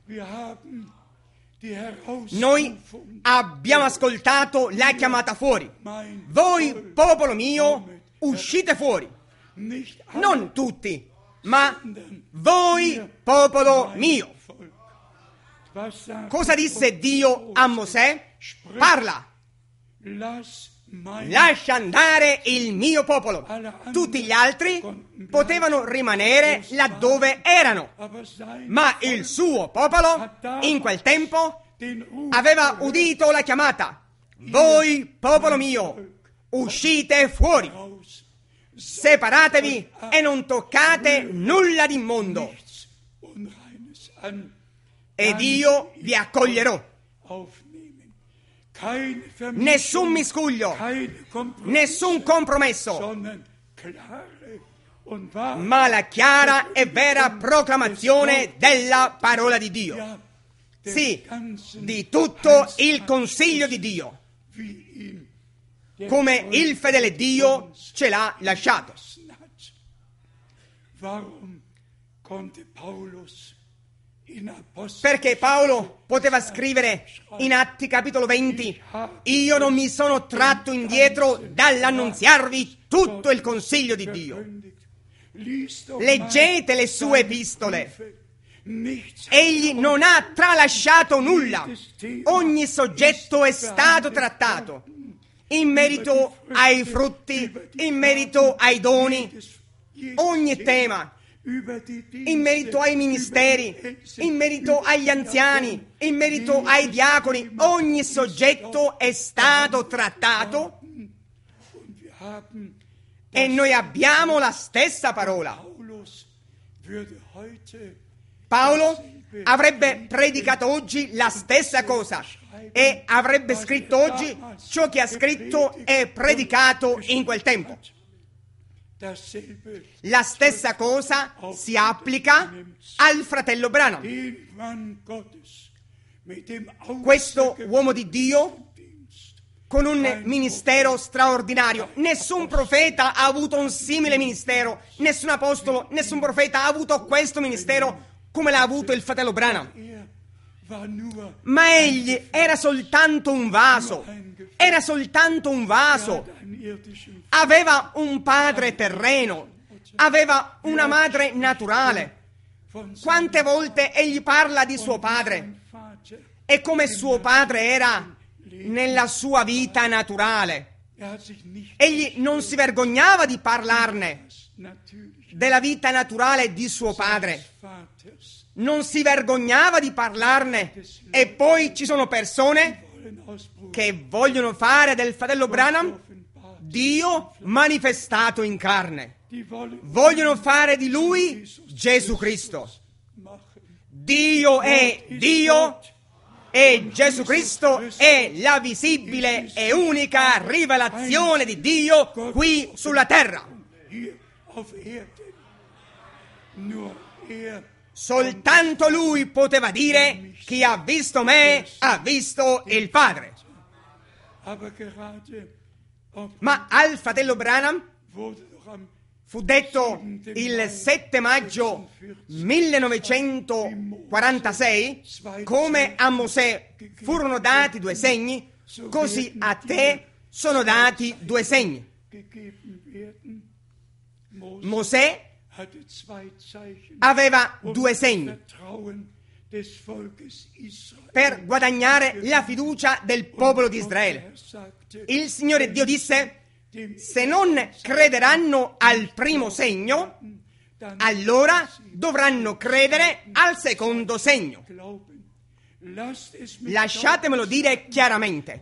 Noi abbiamo ascoltato la chiamata fuori. Voi, popolo mio, uscite fuori. Non tutti, ma voi, popolo mio. Cosa disse Dio a Mosè? Parla. Lascia andare il mio popolo. Tutti gli altri potevano rimanere laddove erano, ma il suo popolo in quel tempo aveva udito la chiamata: voi, popolo mio, uscite fuori, separatevi e non toccate nulla d'immondo, ed io vi accoglierò. Nessun miscuglio, nessun compromesso, ma la chiara e vera proclamazione della parola di Dio. Sì, di tutto il consiglio di Dio, come il fedele Dio ce l'ha lasciato. Perché Paolo poteva scrivere in Atti capitolo venti: io non mi sono tratto indietro dall'annunziarvi tutto il consiglio di Dio. Leggete le sue epistole. Egli non ha tralasciato nulla. Ogni soggetto è stato trattato in merito ai frutti, in merito ai doni, ogni tema, in merito ai ministeri, in merito agli anziani, in merito ai diaconi. Ogni soggetto è stato trattato e noi abbiamo la stessa parola. Paolo avrebbe predicato oggi la stessa cosa e avrebbe scritto oggi ciò che ha scritto e predicato in quel tempo. La stessa cosa si applica al fratello Branham, questo uomo di Dio con un ministero straordinario. Nessun profeta ha avuto un simile ministero, nessun apostolo, nessun profeta ha avuto questo ministero come l'ha avuto il fratello Branham. Ma egli era soltanto un vaso, era soltanto un vaso. Aveva un padre terreno, aveva una madre naturale. Quante volte egli parla di suo padre e come suo padre era nella sua vita naturale. Egli non si vergognava di parlarne della vita naturale di suo padre. Non si vergognava di parlarne. E poi ci sono persone che vogliono fare del fratello Branham Dio manifestato in carne. Vogliono fare di lui Gesù Cristo. Dio è Dio e Gesù Cristo è la visibile e unica rivelazione di Dio qui sulla terra. Soltanto lui poteva dire: chi ha visto me ha visto il Padre. Ma al fratello Branham fu detto il sette maggio millenovecentoquarantasei: come a Mosè furono dati due segni, così a te sono dati due segni. Mosè aveva due segni per guadagnare la fiducia del popolo di Israele. Il Signore Dio disse: Se non crederanno al primo segno, allora dovranno credere al secondo segno. Lasciatemelo dire chiaramente.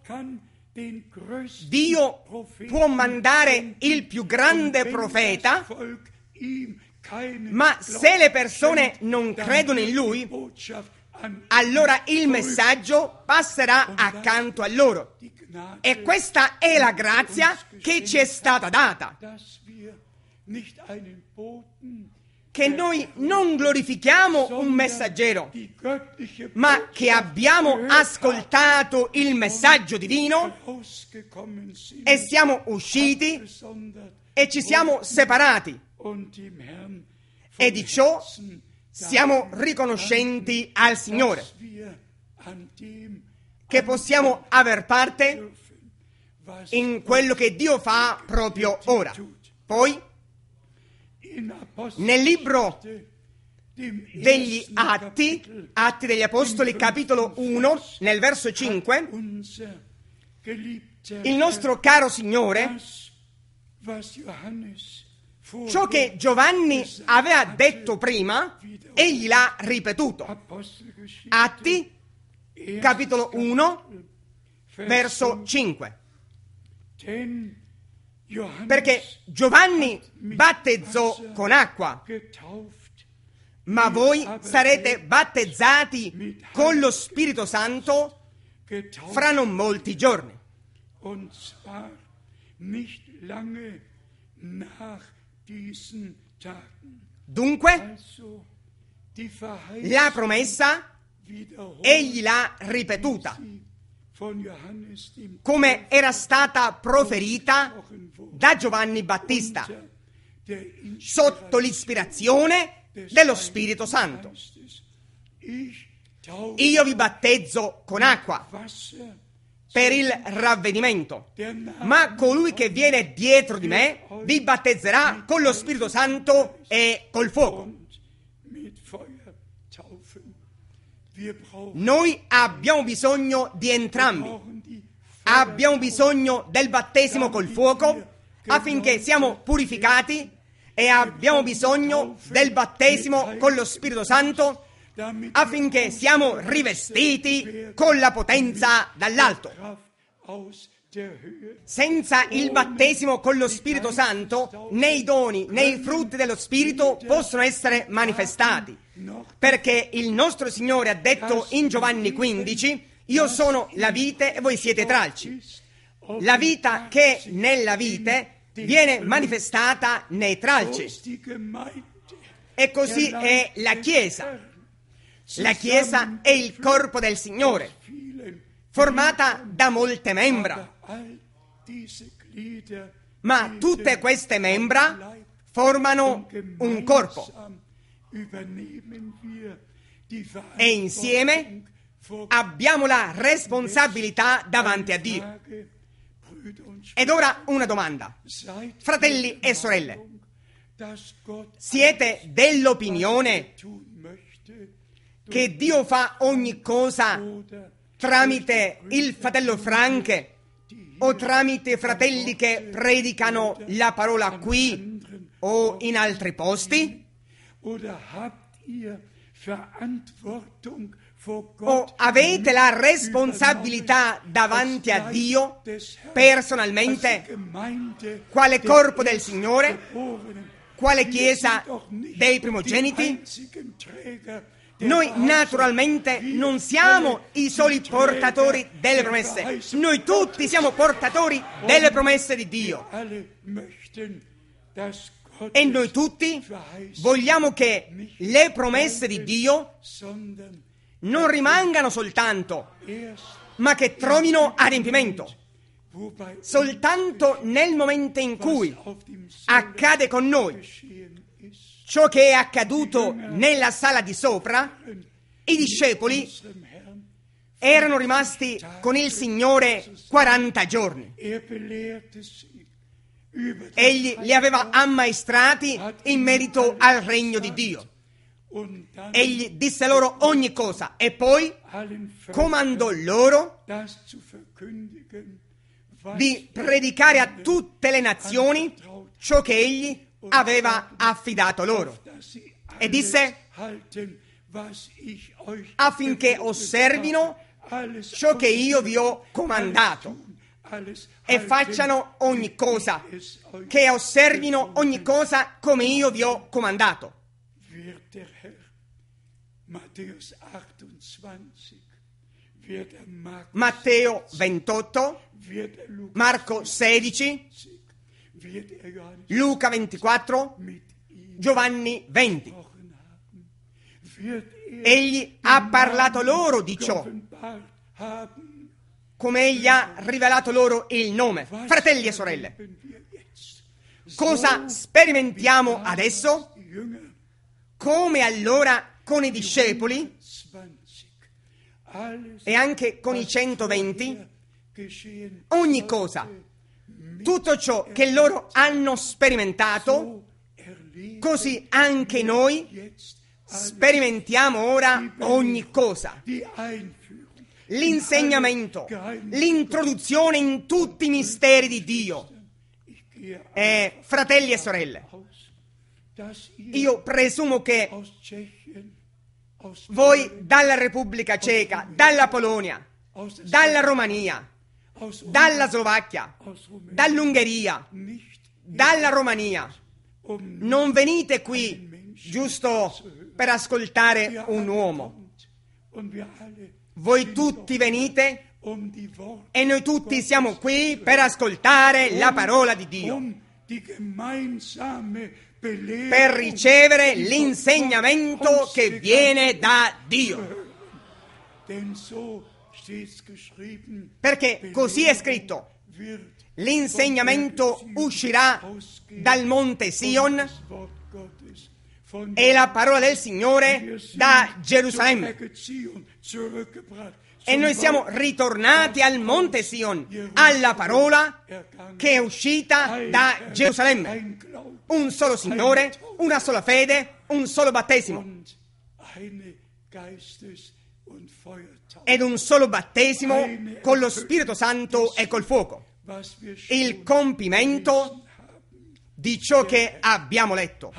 Dio può mandare il più grande profeta, ma se le persone non credono in lui, allora il messaggio passerà accanto a loro. E questa è la grazia che ci è stata data. Che noi non glorifichiamo un messaggero, ma che abbiamo ascoltato il messaggio divino e siamo usciti e ci siamo separati. E di ciò siamo riconoscenti al Signore, che possiamo aver parte in quello che Dio fa proprio ora. Poi, nel libro degli Atti, Atti degli Apostoli, capitolo uno, nel verso cinque, il nostro caro Signore, ciò che Giovanni aveva detto prima, egli l'ha ripetuto. Atti, capitolo uno, verso cinque. Perché Giovanni battezzò con acqua, ma voi sarete battezzati con lo Spirito Santo fra non molti giorni. Dunque, la promessa egli l'ha ripetuta, come era stata proferita da Giovanni Battista, sotto l'ispirazione dello Spirito Santo. Io vi battezzo con acqua per il ravvedimento, ma colui che viene dietro di me vi battezzerà con lo Spirito Santo e col fuoco. Noi abbiamo bisogno di entrambi. Abbiamo bisogno del battesimo col fuoco affinché siamo purificati e abbiamo bisogno del battesimo con lo Spirito Santo affinché siamo rivestiti con la potenza dall'alto. Senza il battesimo con lo Spirito Santo, né i doni né i frutti dello Spirito possono essere manifestati, perché il nostro Signore ha detto in Giovanni quindici: io sono la vite e voi siete tralci. La vita che è nella vite viene manifestata nei tralci. E così è la Chiesa. La Chiesa è il corpo del Signore, formata da molte membra. Ma tutte queste membra formano un corpo. E insieme abbiamo la responsabilità davanti a Dio. Ed ora una domanda. Fratelli e sorelle, siete dell'opinione che Dio fa ogni cosa tramite il fratello Frank o tramite i fratelli che predicano la parola qui o in altri posti? O avete la responsabilità davanti a Dio personalmente, quale corpo del Signore, quale Chiesa dei primogeniti? Noi naturalmente non siamo i soli portatori delle promesse, noi tutti siamo portatori delle promesse di Dio. E noi tutti vogliamo che le promesse di Dio non rimangano soltanto, ma che trovino adempimento. Soltanto nel momento in cui accade con noi ciò che è accaduto nella sala di sopra, i discepoli erano rimasti con il Signore quaranta giorni. Egli li aveva ammaestrati in merito al regno di Dio. Egli disse loro ogni cosa e poi comandò loro di predicare a tutte le nazioni ciò che egli aveva affidato loro. E disse: affinché osservino ciò che io vi ho comandato e facciano ogni cosa, che osservino ogni cosa come io vi ho comandato. Matteo ventotto, Marco sedici, Luca ventiquattro, Giovanni venti. Egli ha parlato loro di ciò, come egli ha rivelato loro il nome. Fratelli e sorelle, cosa sperimentiamo adesso? Come allora con i discepoli e anche con i centoventi, ogni cosa, tutto ciò che loro hanno sperimentato, così anche noi sperimentiamo ora ogni cosa. L'insegnamento, l'introduzione in tutti i misteri di Dio. E, fratelli e sorelle, io presumo che voi dalla Repubblica Ceca, dalla Polonia, dalla Romania, dalla Slovacchia, dall'Ungheria, dalla Romania, non venite qui giusto per ascoltare un uomo. Voi tutti venite e noi tutti siamo qui per ascoltare la parola di Dio, per ricevere l'insegnamento che viene da Dio. Perché così è scritto: l'insegnamento uscirà dal monte Sion e la parola del Signore da Gerusalemme. E noi siamo ritornati al monte Sion, alla parola che è uscita da Gerusalemme. Un solo Signore, una sola fede, un solo battesimo. Ed un solo battesimo con lo Spirito Santo e col fuoco. Il compimento di ciò che abbiamo letto.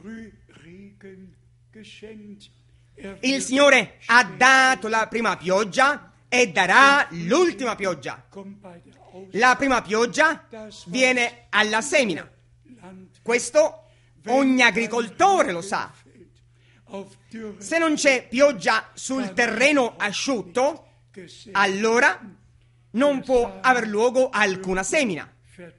Il Signore ha dato la prima pioggia e darà l'ultima pioggia. La prima pioggia viene alla semina. Questo ogni agricoltore lo sa. Se non c'è pioggia sul terreno asciutto, allora non può aver luogo alcuna semina.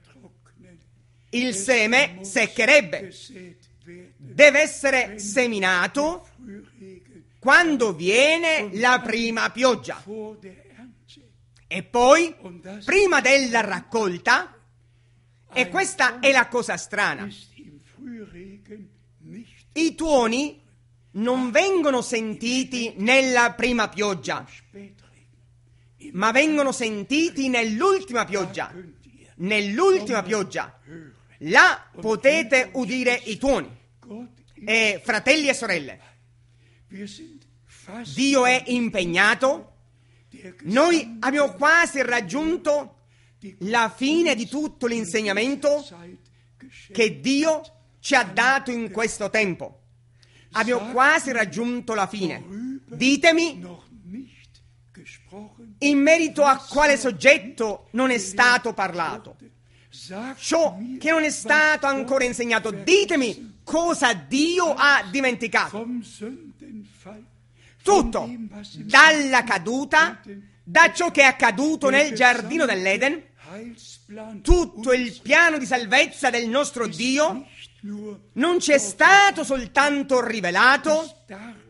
Il seme seccherebbe. Deve essere seminato quando viene la prima pioggia. E poi, prima della raccolta, e questa è la cosa strana, i tuoni non vengono sentiti nella prima pioggia, ma vengono sentiti nell'ultima pioggia. Nell'ultima pioggia, là potete udire i tuoni. E fratelli e sorelle, Dio è impegnato. Noi abbiamo quasi raggiunto la fine di tutto l'insegnamento che Dio ci ha dato in questo tempo. Abbiamo quasi raggiunto la fine. Ditemi in merito a quale soggetto non è stato parlato, ciò che non è stato ancora insegnato. Ditemi cosa Dio ha dimenticato. Tutto, dalla caduta, da ciò che è accaduto nel giardino dell'Eden, tutto il piano di salvezza del nostro Dio non ci è stato soltanto rivelato,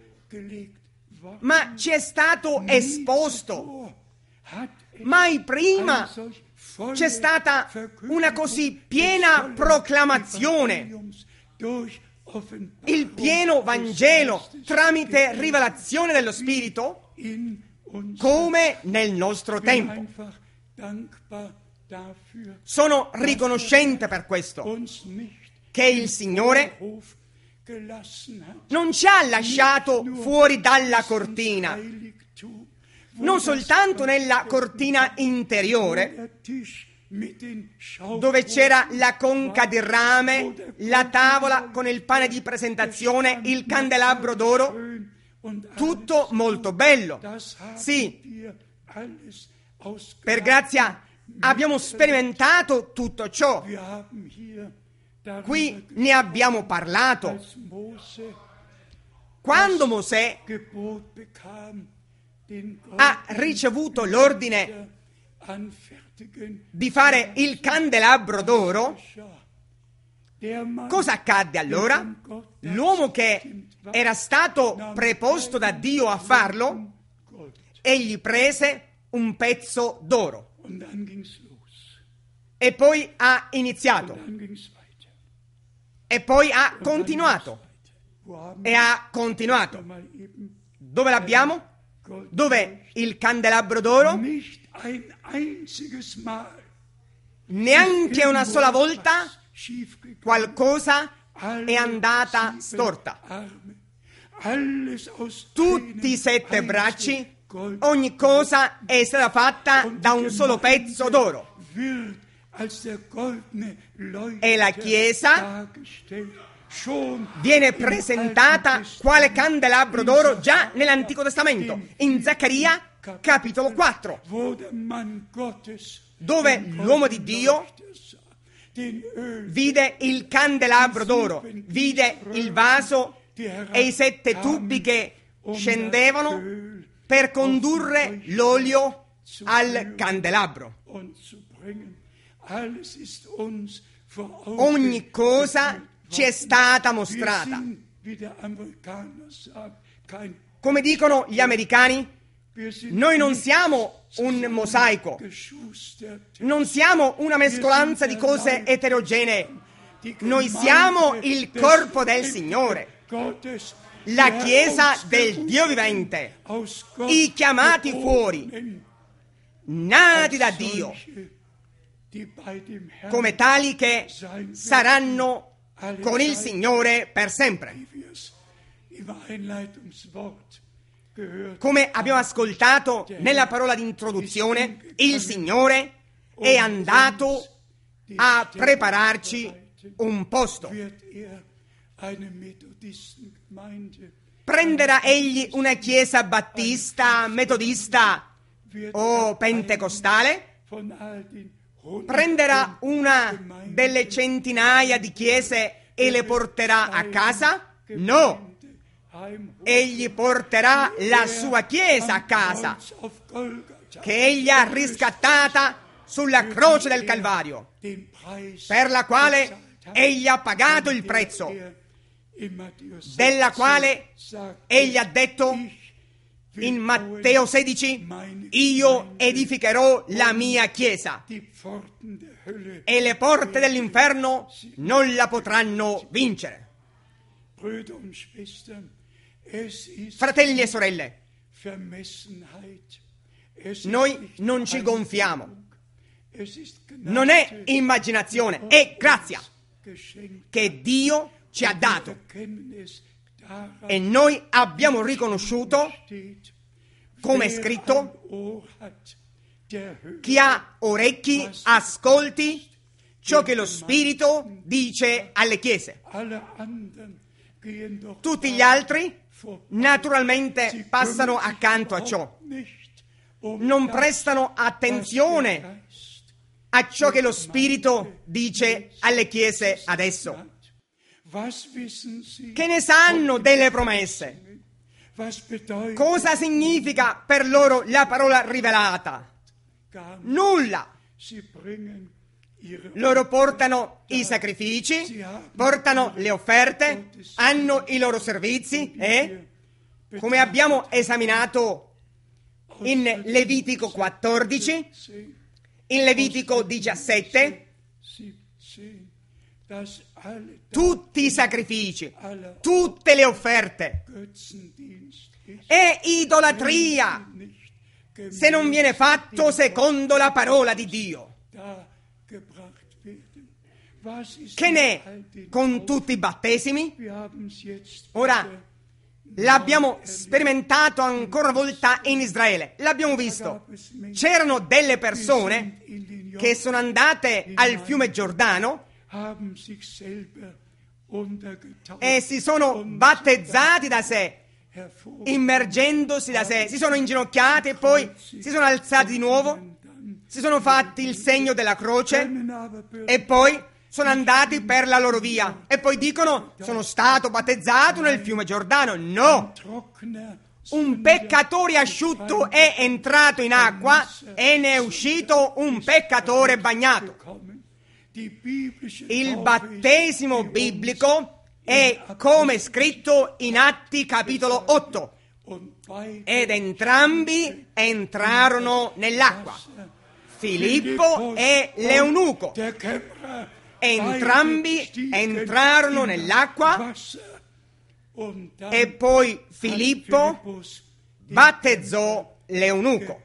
ma ci è stato esposto. Mai prima c'è stata una così piena proclamazione, il pieno Vangelo tramite rivelazione dello Spirito, come nel nostro tempo. Sono riconoscente per questo, che il Signore non ci ha lasciato fuori dalla cortina, non soltanto nella cortina interiore, dove c'era la conca di rame, la tavola con il pane di presentazione, il candelabro d'oro, tutto molto bello. Sì, per grazia abbiamo sperimentato tutto ciò. Qui ne abbiamo parlato. Quando Mosè ha ricevuto l'ordine di fare il candelabro d'oro, cosa accadde allora? L'uomo che era stato preposto da Dio a farlo, egli prese un pezzo d'oro e poi ha iniziato e poi ha continuato e ha continuato. Dove l'abbiamo? Dove il candelabro d'oro? Neanche una sola volta qualcosa è andata storta. Tutti i sette bracci, ogni cosa è stata fatta da un solo pezzo d'oro. E la Chiesa viene presentata quale candelabro d'oro già nell'Antico Testamento, in Zaccaria capitolo quattro, dove l'uomo di Dio vide il candelabro d'oro, vide il vaso e i sette tubi che scendevano per condurre l'olio al candelabro. Ogni cosa ci è stata mostrata. Come dicono gli americani, noi non siamo un mosaico, non siamo una mescolanza di cose eterogenee, noi siamo il corpo del Signore, la Chiesa del Dio vivente, i chiamati fuori, nati da Dio, come tali che saranno con il Signore per sempre. Come abbiamo ascoltato nella parola di introduzione, il Signore è andato a prepararci un posto. Prenderà egli una chiesa battista, metodista o pentecostale? Prenderà una delle centinaia di chiese e le porterà a casa? No! Egli porterà la sua chiesa a casa, che egli ha riscattata sulla croce del Calvario, per la quale egli ha pagato il prezzo, della quale egli ha detto in Matteo sedici: io edificherò la mia chiesa e le porte dell'inferno non la potranno vincere. Fratelli e sorelle, noi non ci gonfiamo, non è immaginazione, è grazia che Dio ci ha dato, e noi abbiamo riconosciuto, come è scritto: chi ha orecchi ascolti ciò che lo Spirito dice alle chiese. Tutti gli altri naturalmente passano accanto a ciò, non prestano attenzione a ciò che lo Spirito dice alle chiese adesso. Che ne sanno delle promesse? Cosa significa per loro la parola rivelata? Nulla. Loro portano i sacrifici, portano le offerte, hanno i loro servizi e, come abbiamo esaminato in Levitico quattordici, in Levitico diciassette, tutti i sacrifici, tutte le offerte, è idolatria se non viene fatto secondo la parola di Dio. Che ne con tutti i battesimi? Ora, l'abbiamo sperimentato ancora una volta in Israele, l'abbiamo visto. C'erano delle persone che sono andate al fiume Giordano e si sono battezzati da sé, immergendosi da sé, si sono inginocchiati e poi si sono alzati di nuovo, si sono fatti il segno della croce e poi sono andati per la loro via e poi dicono: sono stato battezzato nel fiume Giordano. No! Un peccatore asciutto è entrato in acqua e ne è uscito un peccatore bagnato. Il battesimo biblico è come scritto in Atti capitolo otto. Ed entrambi entrarono nell'acqua, Filippo e l'eunuco. Entrambi entrarono nell'acqua e poi Filippo battezzò l'eunuco.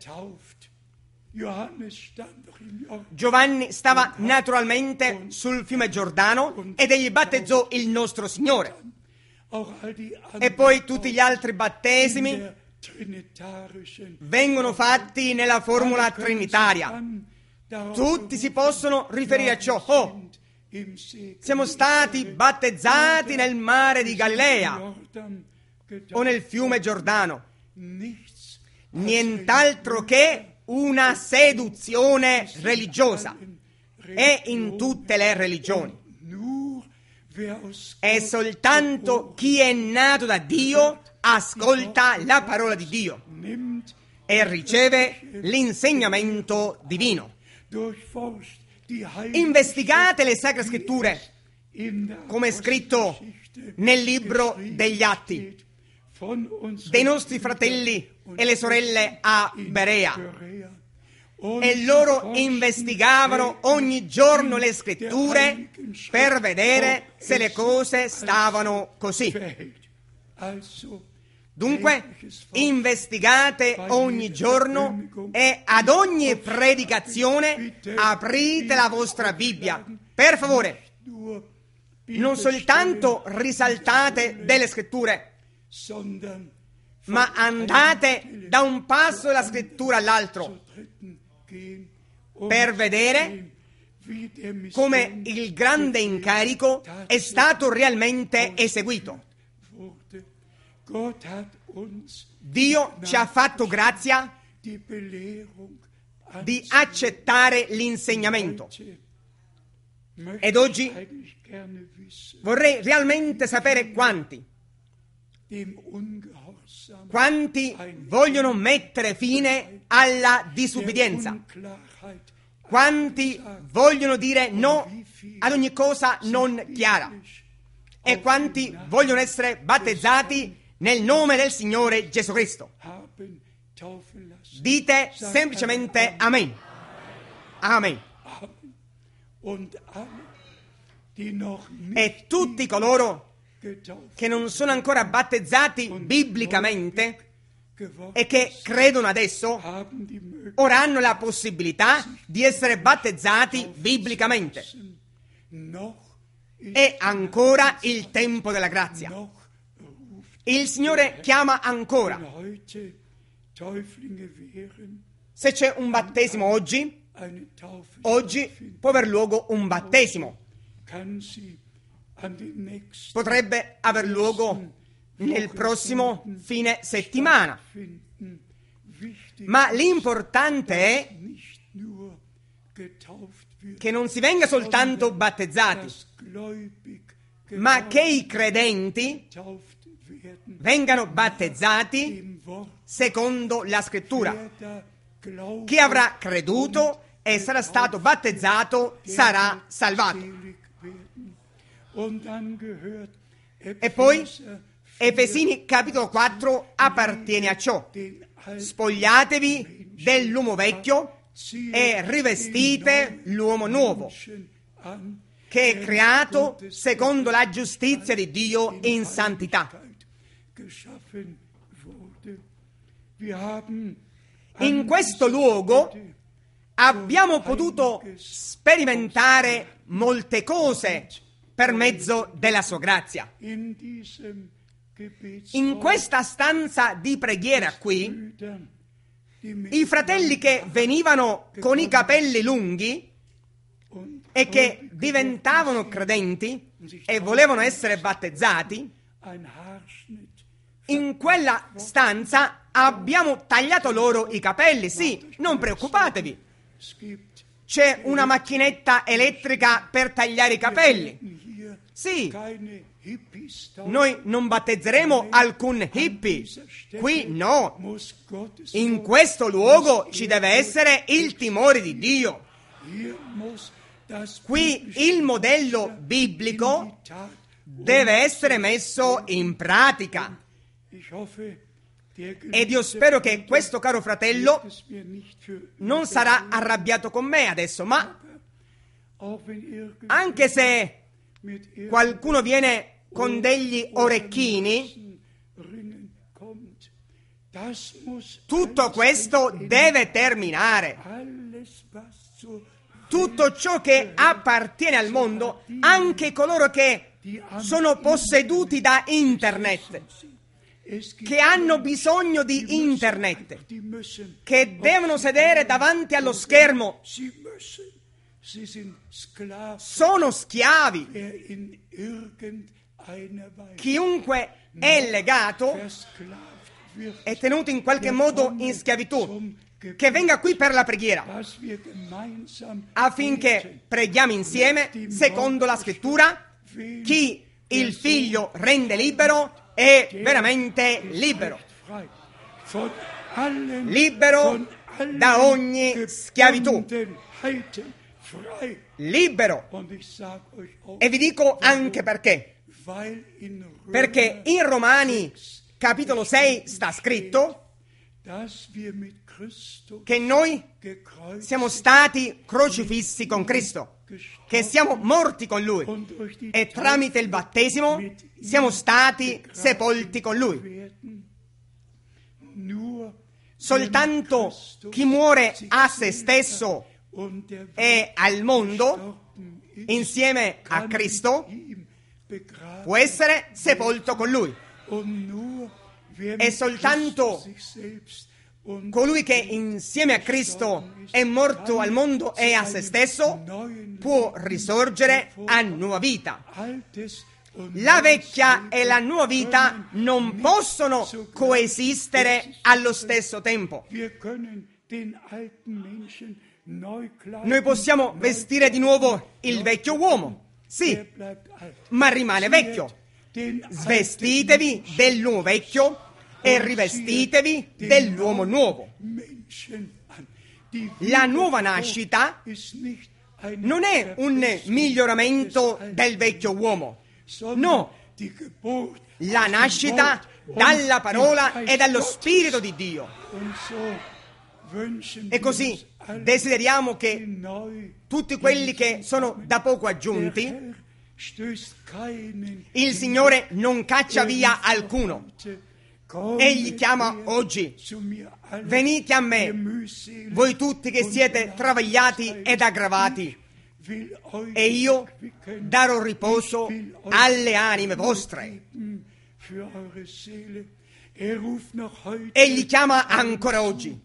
Giovanni stava naturalmente sul fiume Giordano ed egli battezzò il nostro Signore. E poi tutti gli altri battesimi vengono fatti nella formula trinitaria. Tutti si possono riferire a ciò. Oh, siamo stati battezzati nel mare di Galilea o nel fiume Giordano. Nient'altro che una seduzione religiosa. È in tutte le religioni. È soltanto chi è nato da Dio ascolta la parola di Dio e riceve l'insegnamento divino. Investigate le Sacre Scritture, come è scritto nel libro degli Atti, dei nostri fratelli e le sorelle a Berea. E loro investigavano ogni giorno le Scritture per vedere se le cose stavano così. Dunque, investigate ogni giorno e ad ogni predicazione aprite la vostra Bibbia. Per favore, non soltanto risaltate delle Scritture, ma andate da un passo della Scrittura all'altro per vedere come il grande incarico è stato realmente eseguito. Dio ci ha fatto grazia di accettare l'insegnamento. Ed oggi vorrei realmente sapere quanti, quanti vogliono mettere fine alla disubbidienza, quanti vogliono dire no ad ogni cosa non chiara e quanti vogliono essere battezzati nel nome del Signore Gesù Cristo. Dite semplicemente Amen. Amen. E tutti coloro che non sono ancora battezzati biblicamente e che credono adesso, ora hanno la possibilità di essere battezzati biblicamente. È ancora il tempo della grazia. Il Signore chiama ancora. Se c'è un battesimo oggi, oggi può aver luogo un battesimo. Potrebbe aver luogo nel prossimo fine settimana. Ma l'importante è che non si venga soltanto battezzati, ma che i credenti vengano battezzati secondo la Scrittura. Chi avrà creduto e sarà stato battezzato sarà salvato. E poi Efesini capitolo quattro appartiene a ciò. Spogliatevi dell'uomo vecchio e rivestite l'uomo nuovo, che è creato secondo la giustizia di Dio in santità. In questo luogo abbiamo potuto sperimentare molte cose per mezzo della sua grazia. In questa stanza di preghiera qui I fratelli che venivano con i capelli lunghi e che diventavano credenti e volevano essere battezzati, in quella stanza abbiamo tagliato loro i capelli. Sì, non preoccupatevi. C'è una macchinetta elettrica per tagliare i capelli. Sì, noi non battezzeremo alcun hippie. Qui no. In questo luogo ci deve essere il timore di Dio. Qui il modello biblico deve essere messo in pratica. Ed io spero che questo caro fratello non sarà arrabbiato con me adesso, ma anche se qualcuno viene con degli orecchini, tutto questo deve terminare. Tutto ciò che appartiene al mondo, anche coloro che sono posseduti da internet, che hanno bisogno di internet, che devono sedere davanti allo schermo, sono schiavi. Chiunque è legato è tenuto in qualche modo in schiavitù. Che venga qui per la preghiera, affinché preghiamo insieme secondo la scrittura. Chi il Figlio rende libero è veramente libero, libero da ogni schiavitù, libero. E vi dico anche perché. Perché in Romani capitolo sei sta scritto che noi siamo stati crocifissi con Cristo, che siamo morti con Lui e tramite il battesimo siamo stati sepolti con Lui. Soltanto chi muore a se stesso e al mondo insieme a Cristo può essere sepolto con Lui. E soltanto colui che insieme a Cristo è morto al mondo e a se stesso può risorgere a nuova vita. La vecchia e la nuova vita non possono coesistere allo stesso tempo. Noi possiamo vestire di nuovo il vecchio uomo, sì, ma rimane vecchio. Svestitevi dell'uomo vecchio e rivestitevi dell'uomo nuovo. La nuova nascita non è un miglioramento del vecchio uomo, no, la nascita dalla parola e dallo Spirito di Dio. E così desideriamo che tutti quelli che sono da poco aggiunti, il Signore non caccia via alcuno. Egli chiama oggi: venite a me, voi tutti che siete travagliati ed aggravati, e io darò riposo alle anime vostre. Egli chiama ancora oggi.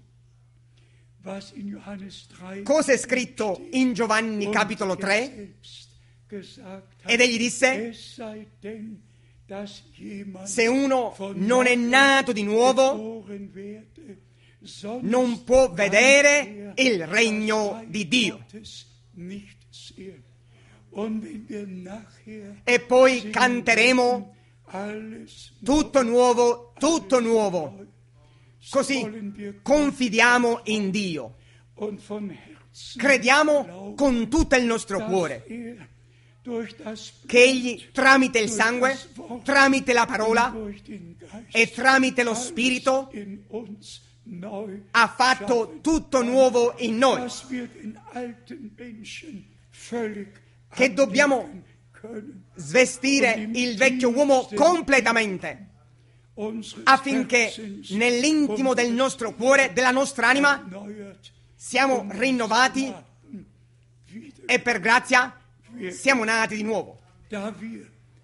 Cosa è scritto in Giovanni capitolo tre? Ed egli disse: se uno non è nato di nuovo, non può vedere il regno di Dio. E poi canteremo: tutto nuovo, tutto nuovo. Così confidiamo in Dio, crediamo con tutto il nostro cuore che Egli tramite il sangue, tramite la parola e tramite lo Spirito ha fatto tutto nuovo in noi, che dobbiamo svestire il vecchio uomo completamente, affinché nell'intimo del nostro cuore, della nostra anima, siamo rinnovati e per grazia siamo nati di nuovo.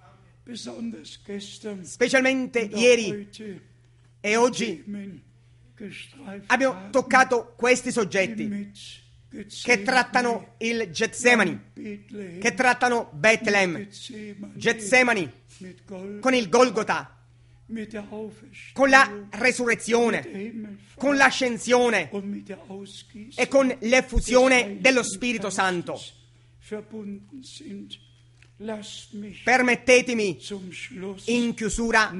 Specialmente ieri e oggi abbiamo toccato questi soggetti che trattano il Getsemani, che trattano Betlemme, Getsemani con il Golgota, con la resurrezione, con l'ascensione e con l'effusione dello Spirito Santo. Permettetemi in chiusura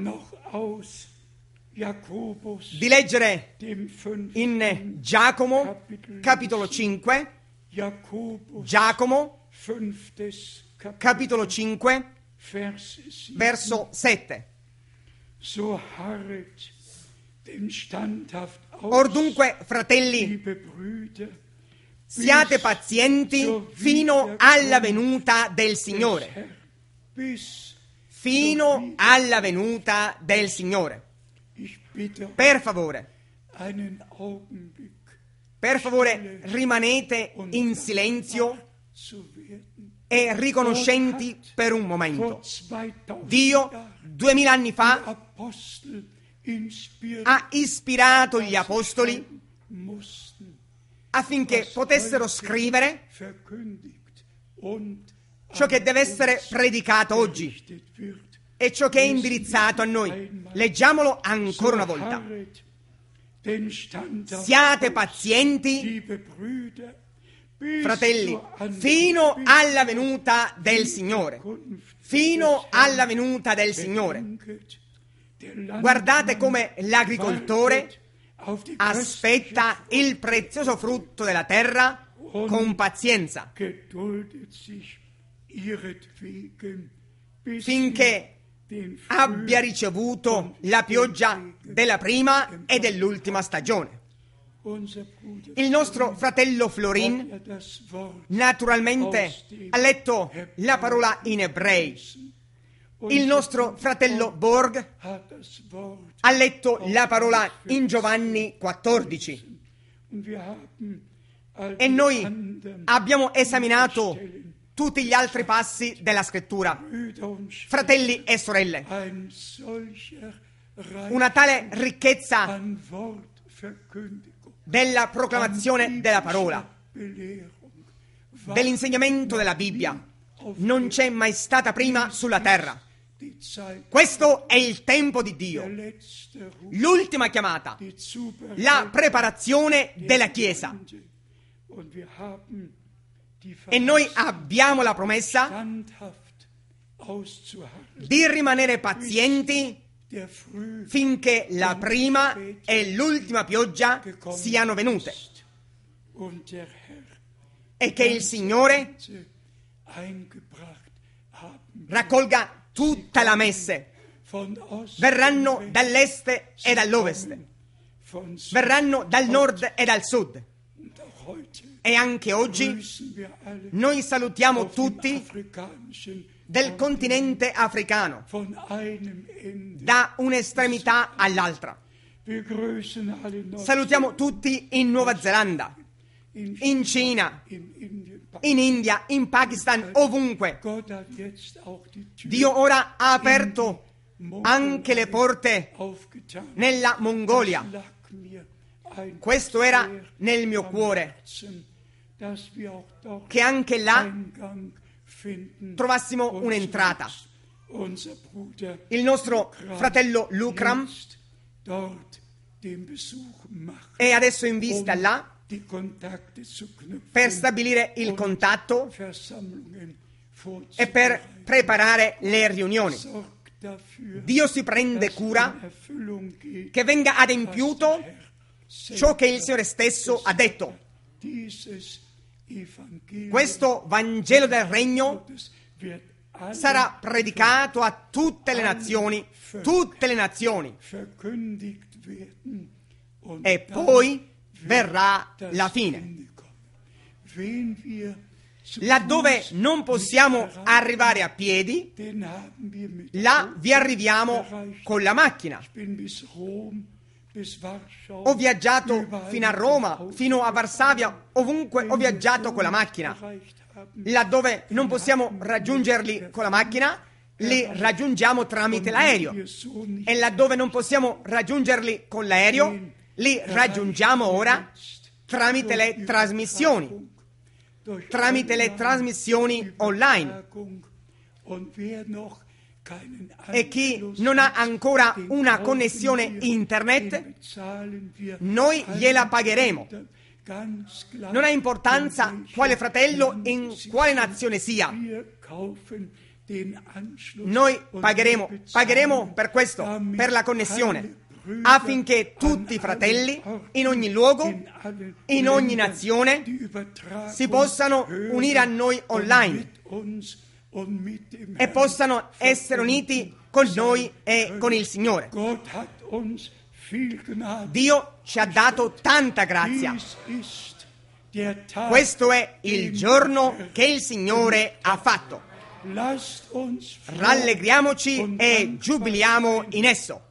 di leggere in Giacomo capitolo cinque, Giacomo capitolo cinque, verso sette. Or dunque, fratelli, siate pazienti fino alla venuta del Signore. Fino alla venuta del Signore. Per favore, per favore, rimanete in silenzio e riconoscenti per un momento. Dio, duemila anni fa, ha ispirato gli apostoli affinché potessero scrivere ciò che deve essere predicato oggi e ciò che è indirizzato a noi. Leggiamolo ancora una volta. Siate pazienti, fratelli, fino alla venuta del Signore. Fino alla venuta del Signore. Guardate come l'agricoltore aspetta il prezioso frutto della terra con pazienza, finché abbia ricevuto la pioggia della prima e dell'ultima stagione. Il nostro fratello Florin naturalmente ha letto la parola in ebrei. Il nostro fratello Borg ha letto la parola in Giovanni quattordici. E noi abbiamo esaminato tutti gli altri passi della scrittura. Fratelli e sorelle, una tale ricchezza della proclamazione della parola, dell'insegnamento della Bibbia, non c'è mai stata prima sulla terra. Questo è il tempo di Dio, l'ultima chiamata, la preparazione della Chiesa. E noi abbiamo la promessa di rimanere pazienti finché la prima e l'ultima pioggia siano venute e che il Signore raccolga tutta la messe. Verranno dall'est e dall'ovest, verranno dal nord e dal sud. E anche oggi noi salutiamo tutti del continente africano, da un'estremità all'altra. Salutiamo tutti in Nuova Zelanda, in Cina, in India, in Pakistan, ovunque. Dio ora ha aperto anche le porte nella Mongolia. Questo era nel mio cuore, che anche là trovassimo un'entrata. Il nostro fratello Lukram è adesso in visita là per stabilire il contatto e per preparare le riunioni. Dio si prende cura che venga adempiuto ciò che il Signore stesso ha detto. Questo Vangelo del Regno sarà predicato a tutte le nazioni, tutte le nazioni, e poi verrà la fine. Laddove non possiamo arrivare a piedi, là vi arriviamo con la macchina. Ho viaggiato fino a Roma, fino a Varsavia, ovunque ho viaggiato con la macchina. Laddove non possiamo raggiungerli con la macchina, li raggiungiamo tramite l'aereo. E laddove non possiamo raggiungerli con l'aereo, li raggiungiamo ora tramite le trasmissioni, tramite le trasmissioni online. E chi non ha ancora una connessione internet, noi gliela pagheremo. Non ha importanza quale fratello in quale nazione sia. Noi pagheremo, pagheremo per questo, per la connessione, affinché tutti i fratelli, in ogni luogo, in ogni nazione, si possano unire a noi online e possano essere uniti con noi e con il Signore. Dio ci ha dato tanta grazia. Questo è il giorno che il Signore ha fatto. Rallegriamoci e giubiliamo in esso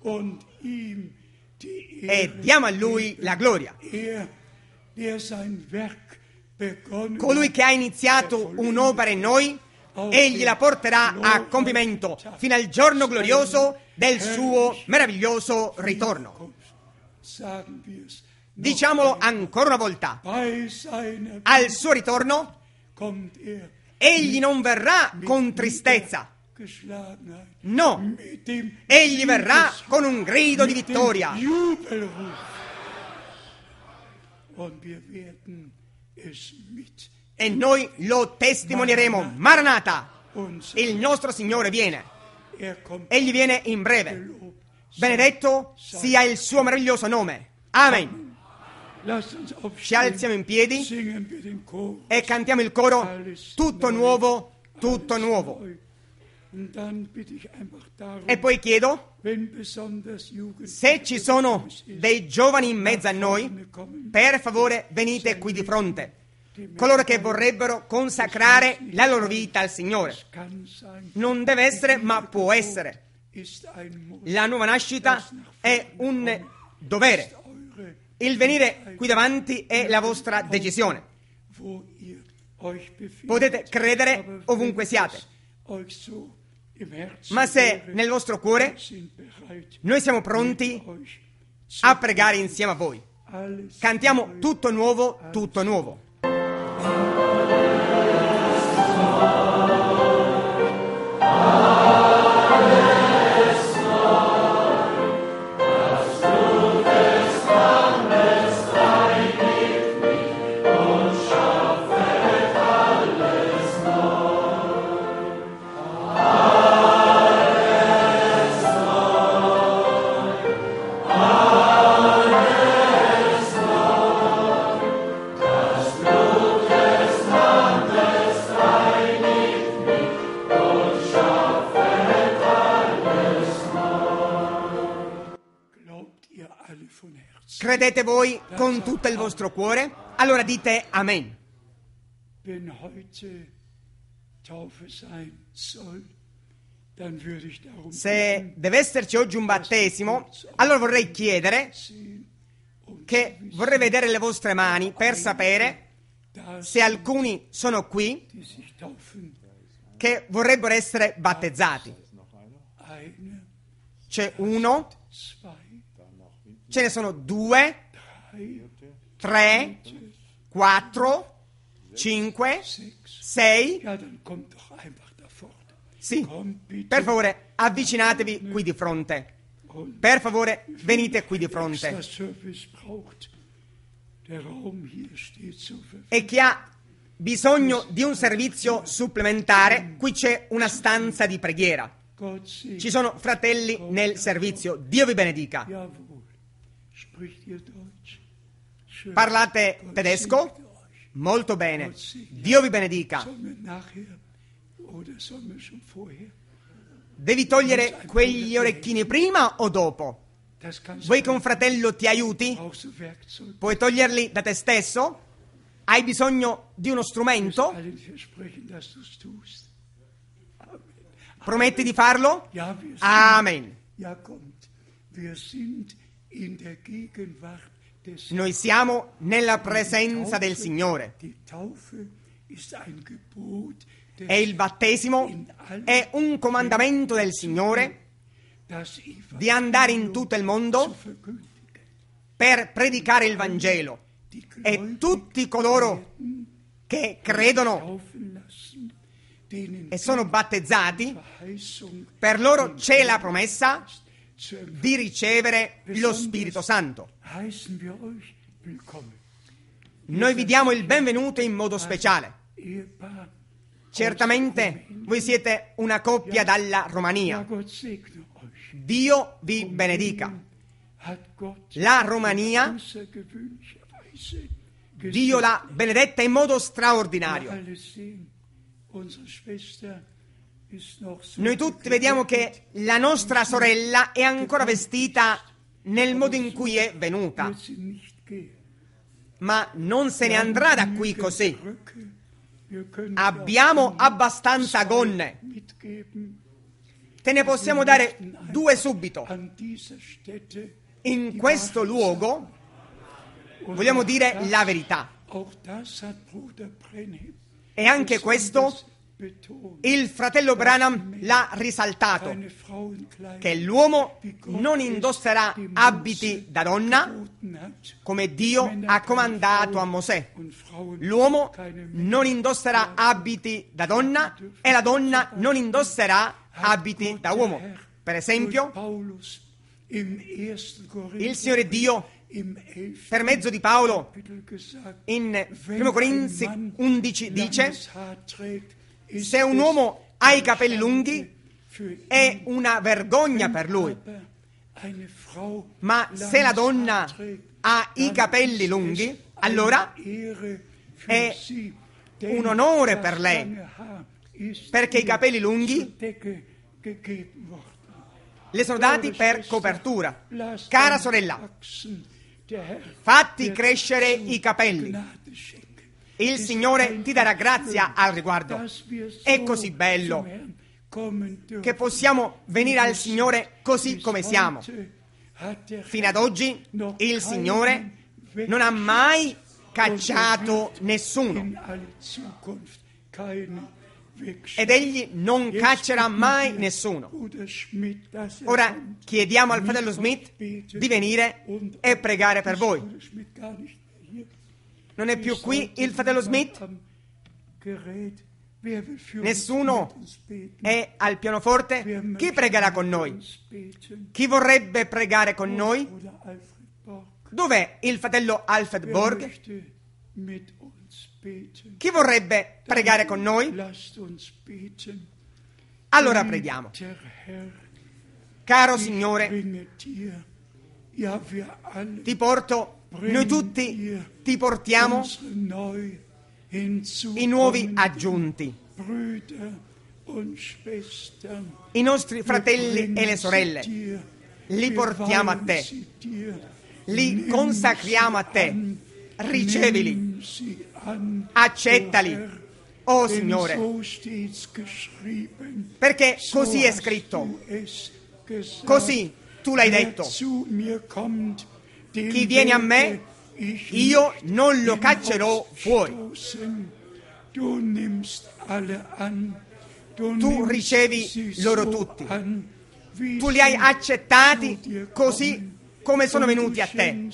e diamo a Lui la gloria. Colui che ha iniziato un'opera in noi, Egli la porterà a compimento fino al giorno glorioso del suo meraviglioso ritorno. Diciamolo ancora una volta. Al suo ritorno Egli non verrà con tristezza. No, Egli verrà con un grido di vittoria. E noi lo testimonieremo. Maranatha, il nostro Signore viene. Egli viene in breve. Benedetto sia il suo meraviglioso nome. Amen. Ci alziamo in piedi e cantiamo il coro: tutto nuovo, tutto nuovo. E poi chiedo, se ci sono dei giovani in mezzo a noi, per favore venite qui di fronte. Coloro che vorrebbero consacrare la loro vita al Signore. Non deve essere, ma può essere. La nuova nascita è un dovere. Il venire qui davanti è la vostra decisione. Potete credere ovunque siate. Ma se nel vostro cuore, noi siamo pronti a pregare insieme a voi. Cantiamo tutto nuovo, tutto nuovo. Credete voi con tutto il vostro cuore? Allora dite Amen. Se deve esserci oggi un battesimo, allora vorrei chiedere che vorrei vedere le vostre mani per sapere se alcuni sono qui che vorrebbero essere battezzati. C'è uno, ce ne sono due, tre, quattro, cinque, sei. Sì, per favore avvicinatevi qui di fronte. Per favore venite qui di fronte. E chi ha bisogno di un servizio supplementare, qui c'è una stanza di preghiera. Ci sono fratelli nel servizio. Dio vi benedica. Parlate tedesco? Molto bene. Dio vi benedica. Devi togliere quegli orecchini prima o dopo? Vuoi che un fratello ti aiuti? Puoi toglierli da te stesso? Hai bisogno di uno strumento? Prometti di farlo? Amen. Noi siamo nella presenza del Signore. E il battesimo è un comandamento del Signore di andare in tutto il mondo per predicare il Vangelo, e tutti coloro che credono e sono battezzati, per loro c'è la promessa di ricevere lo Spirito Santo. Noi vi diamo il benvenuto in modo speciale. Certamente voi siete una coppia dalla Romania. Dio vi benedica. La Romania, Dio l'ha benedetta in modo straordinario. Noi tutti vediamo che la nostra sorella è ancora vestita nel modo in cui è venuta, ma non se ne andrà da qui così. Abbiamo abbastanza gonne. Te ne possiamo dare due subito. In questo luogo vogliamo dire la verità. E anche questo il fratello Branham l'ha risaltato, che l'uomo non indosserà abiti da donna come Dio ha comandato a Mosè. L'uomo non indosserà abiti da donna e la donna non indosserà abiti da uomo. Per esempio, il Signore Dio, per mezzo di Paolo, in primo Corinzi undici dice: se un uomo ha i capelli lunghi è una vergogna per lui, ma se la donna ha i capelli lunghi, allora è un onore per lei, perché i capelli lunghi le sono dati per copertura. Cara sorella, fatti crescere i capelli. Il Signore ti darà grazia al riguardo. È così bello che possiamo venire al Signore così come siamo. Fino ad oggi il Signore non ha mai cacciato nessuno ed Egli non caccerà mai nessuno. Ora chiediamo al fratello Smith di venire e pregare per voi. Non è più qui il fratello Smith? Nessuno è al pianoforte? Chi pregherà con noi? Chi vorrebbe pregare con noi? Dov'è il fratello Alfred Borg? Chi vorrebbe pregare con noi? Allora preghiamo. Caro Signore, ti porto, noi tutti ti portiamo i nuovi aggiunti, i nostri fratelli e le sorelle, li portiamo a te, li consacriamo a te, ricevili, accettali, oh Signore, perché così è scritto, così tu l'hai detto: chi viene a me, io non lo caccerò fuori. Tu ricevi loro tutti, tu li hai accettati così come sono venuti a te,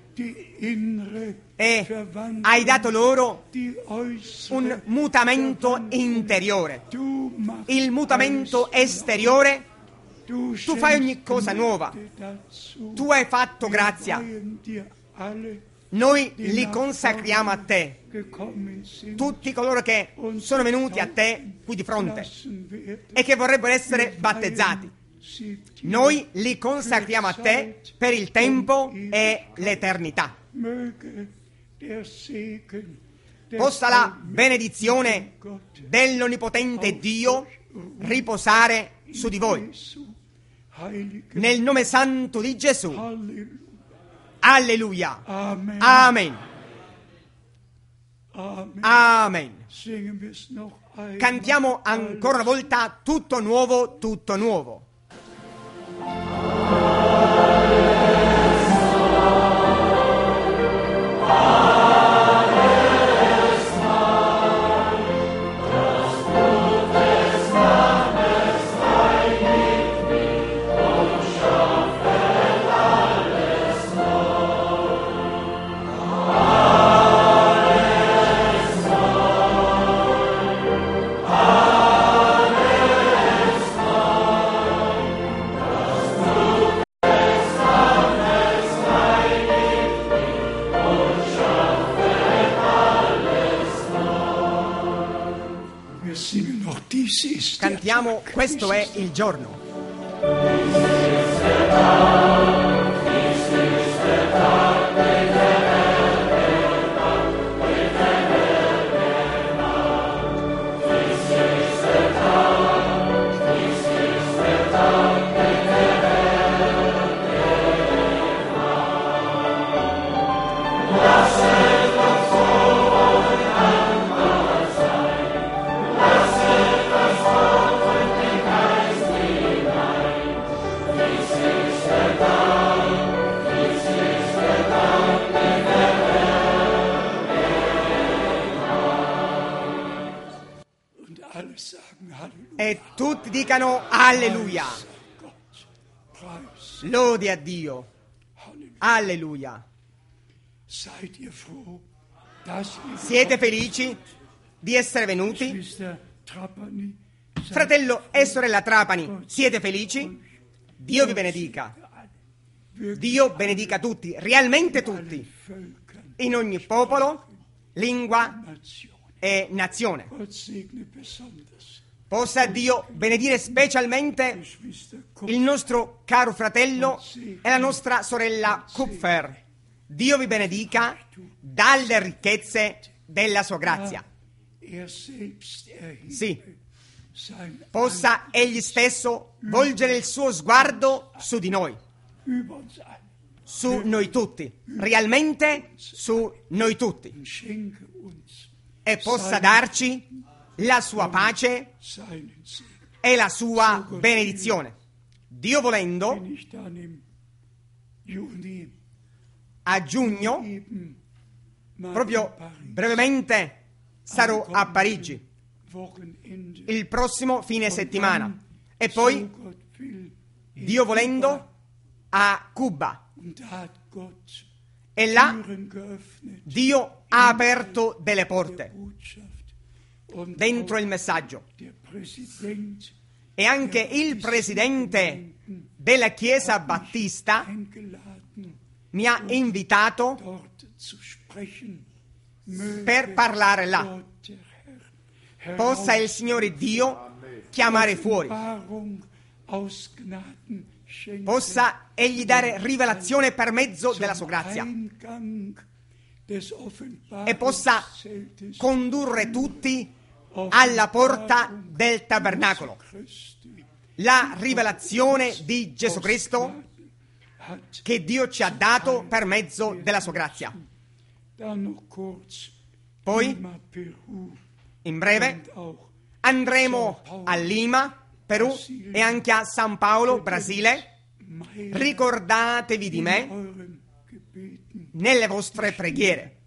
e hai dato loro un mutamento interiore. Il mutamento esteriore, tu fai ogni cosa nuova, tu hai fatto grazia, noi li consacriamo a te, tutti coloro che sono venuti a te qui di fronte e che vorrebbero essere battezzati, noi li consacriamo a te per il tempo e l'eternità. Possa la benedizione dell'Onnipotente Dio riposare su di voi, nel nome santo di Gesù. Alleluia. Amen. Amen. Cantiamo ancora una volta tutto nuovo, tutto nuovo. vediamo, questo è il giorno. E tutti dicano alleluia. Lode a Dio. Alleluia. Siete felici di essere venuti? Fratello e sorella Trapani, siete felici? Dio vi benedica. Dio benedica tutti, realmente tutti, in ogni popolo, lingua e nazione. Possa Dio benedire specialmente il nostro caro fratello e la nostra sorella Kupfer. Dio vi benedica dalle ricchezze della sua grazia. Sì, possa egli stesso volgere il suo sguardo su di noi, su noi tutti, realmente su noi tutti, e possa darci la sua pace e la sua benedizione. Dio volendo, a giugno, proprio brevemente, sarò a Parigi, il prossimo fine settimana, e poi, Dio volendo, a Cuba. E là Dio ha aperto delle porte dentro il messaggio, e anche il presidente della Chiesa Battista mi ha invitato per parlare là. Possa il Signore Dio chiamare fuori, possa egli dare rivelazione per mezzo della sua grazia, e possa condurre tutti alla porta del tabernacolo. La rivelazione di Gesù Cristo che Dio ci ha dato per mezzo della sua grazia. Poi, in breve, andremo a Lima, Perù, e anche a San Paolo, Brasile. Ricordatevi di me nelle vostre preghiere.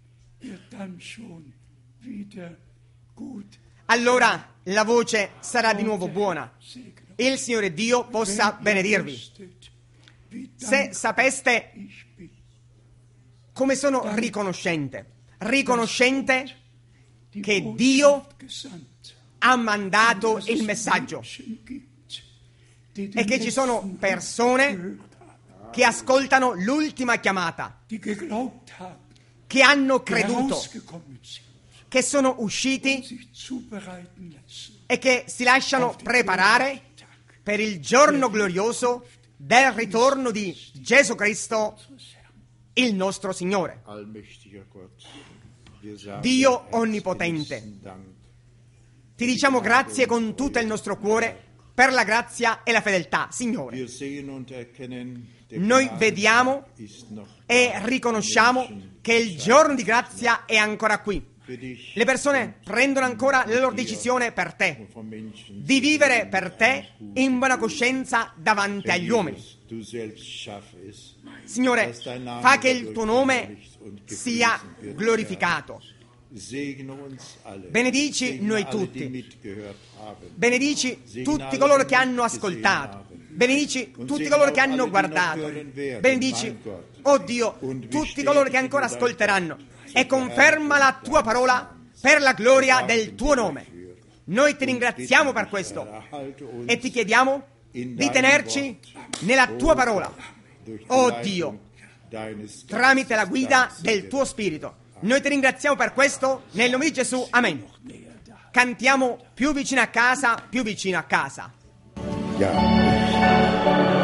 Allora la voce sarà di nuovo buona. Il Signore Dio possa benedirvi. Se sapeste come sono riconoscente, riconoscente che Dio ha mandato il messaggio e che ci sono persone che ascoltano l'ultima chiamata, che hanno creduto, che sono usciti e che si lasciano preparare per il giorno glorioso del ritorno di Gesù Cristo, il nostro Signore. Dio onnipotente, ti diciamo grazie con tutto il nostro cuore per la grazia e la fedeltà, Signore. Noi vediamo e riconosciamo che il giorno di grazia è ancora qui. Le persone prendono ancora la loro decisione per te, di vivere per te in buona coscienza davanti agli uomini. Signore, fa che il tuo nome sia glorificato. Benedici noi tutti, benedici tutti coloro che hanno ascoltato, benedici tutti coloro che hanno guardato, benedici, oh Dio, tutti coloro che ancora ascolteranno, e conferma la tua parola per la gloria del tuo nome. Noi ti ringraziamo per questo e ti chiediamo di tenerci nella tua parola, oh Dio, tramite la guida del tuo Spirito. Noi ti ringraziamo per questo, nel nome di Gesù, amen. cantiamo più vicino a casa, più vicino a casa. Ja, ich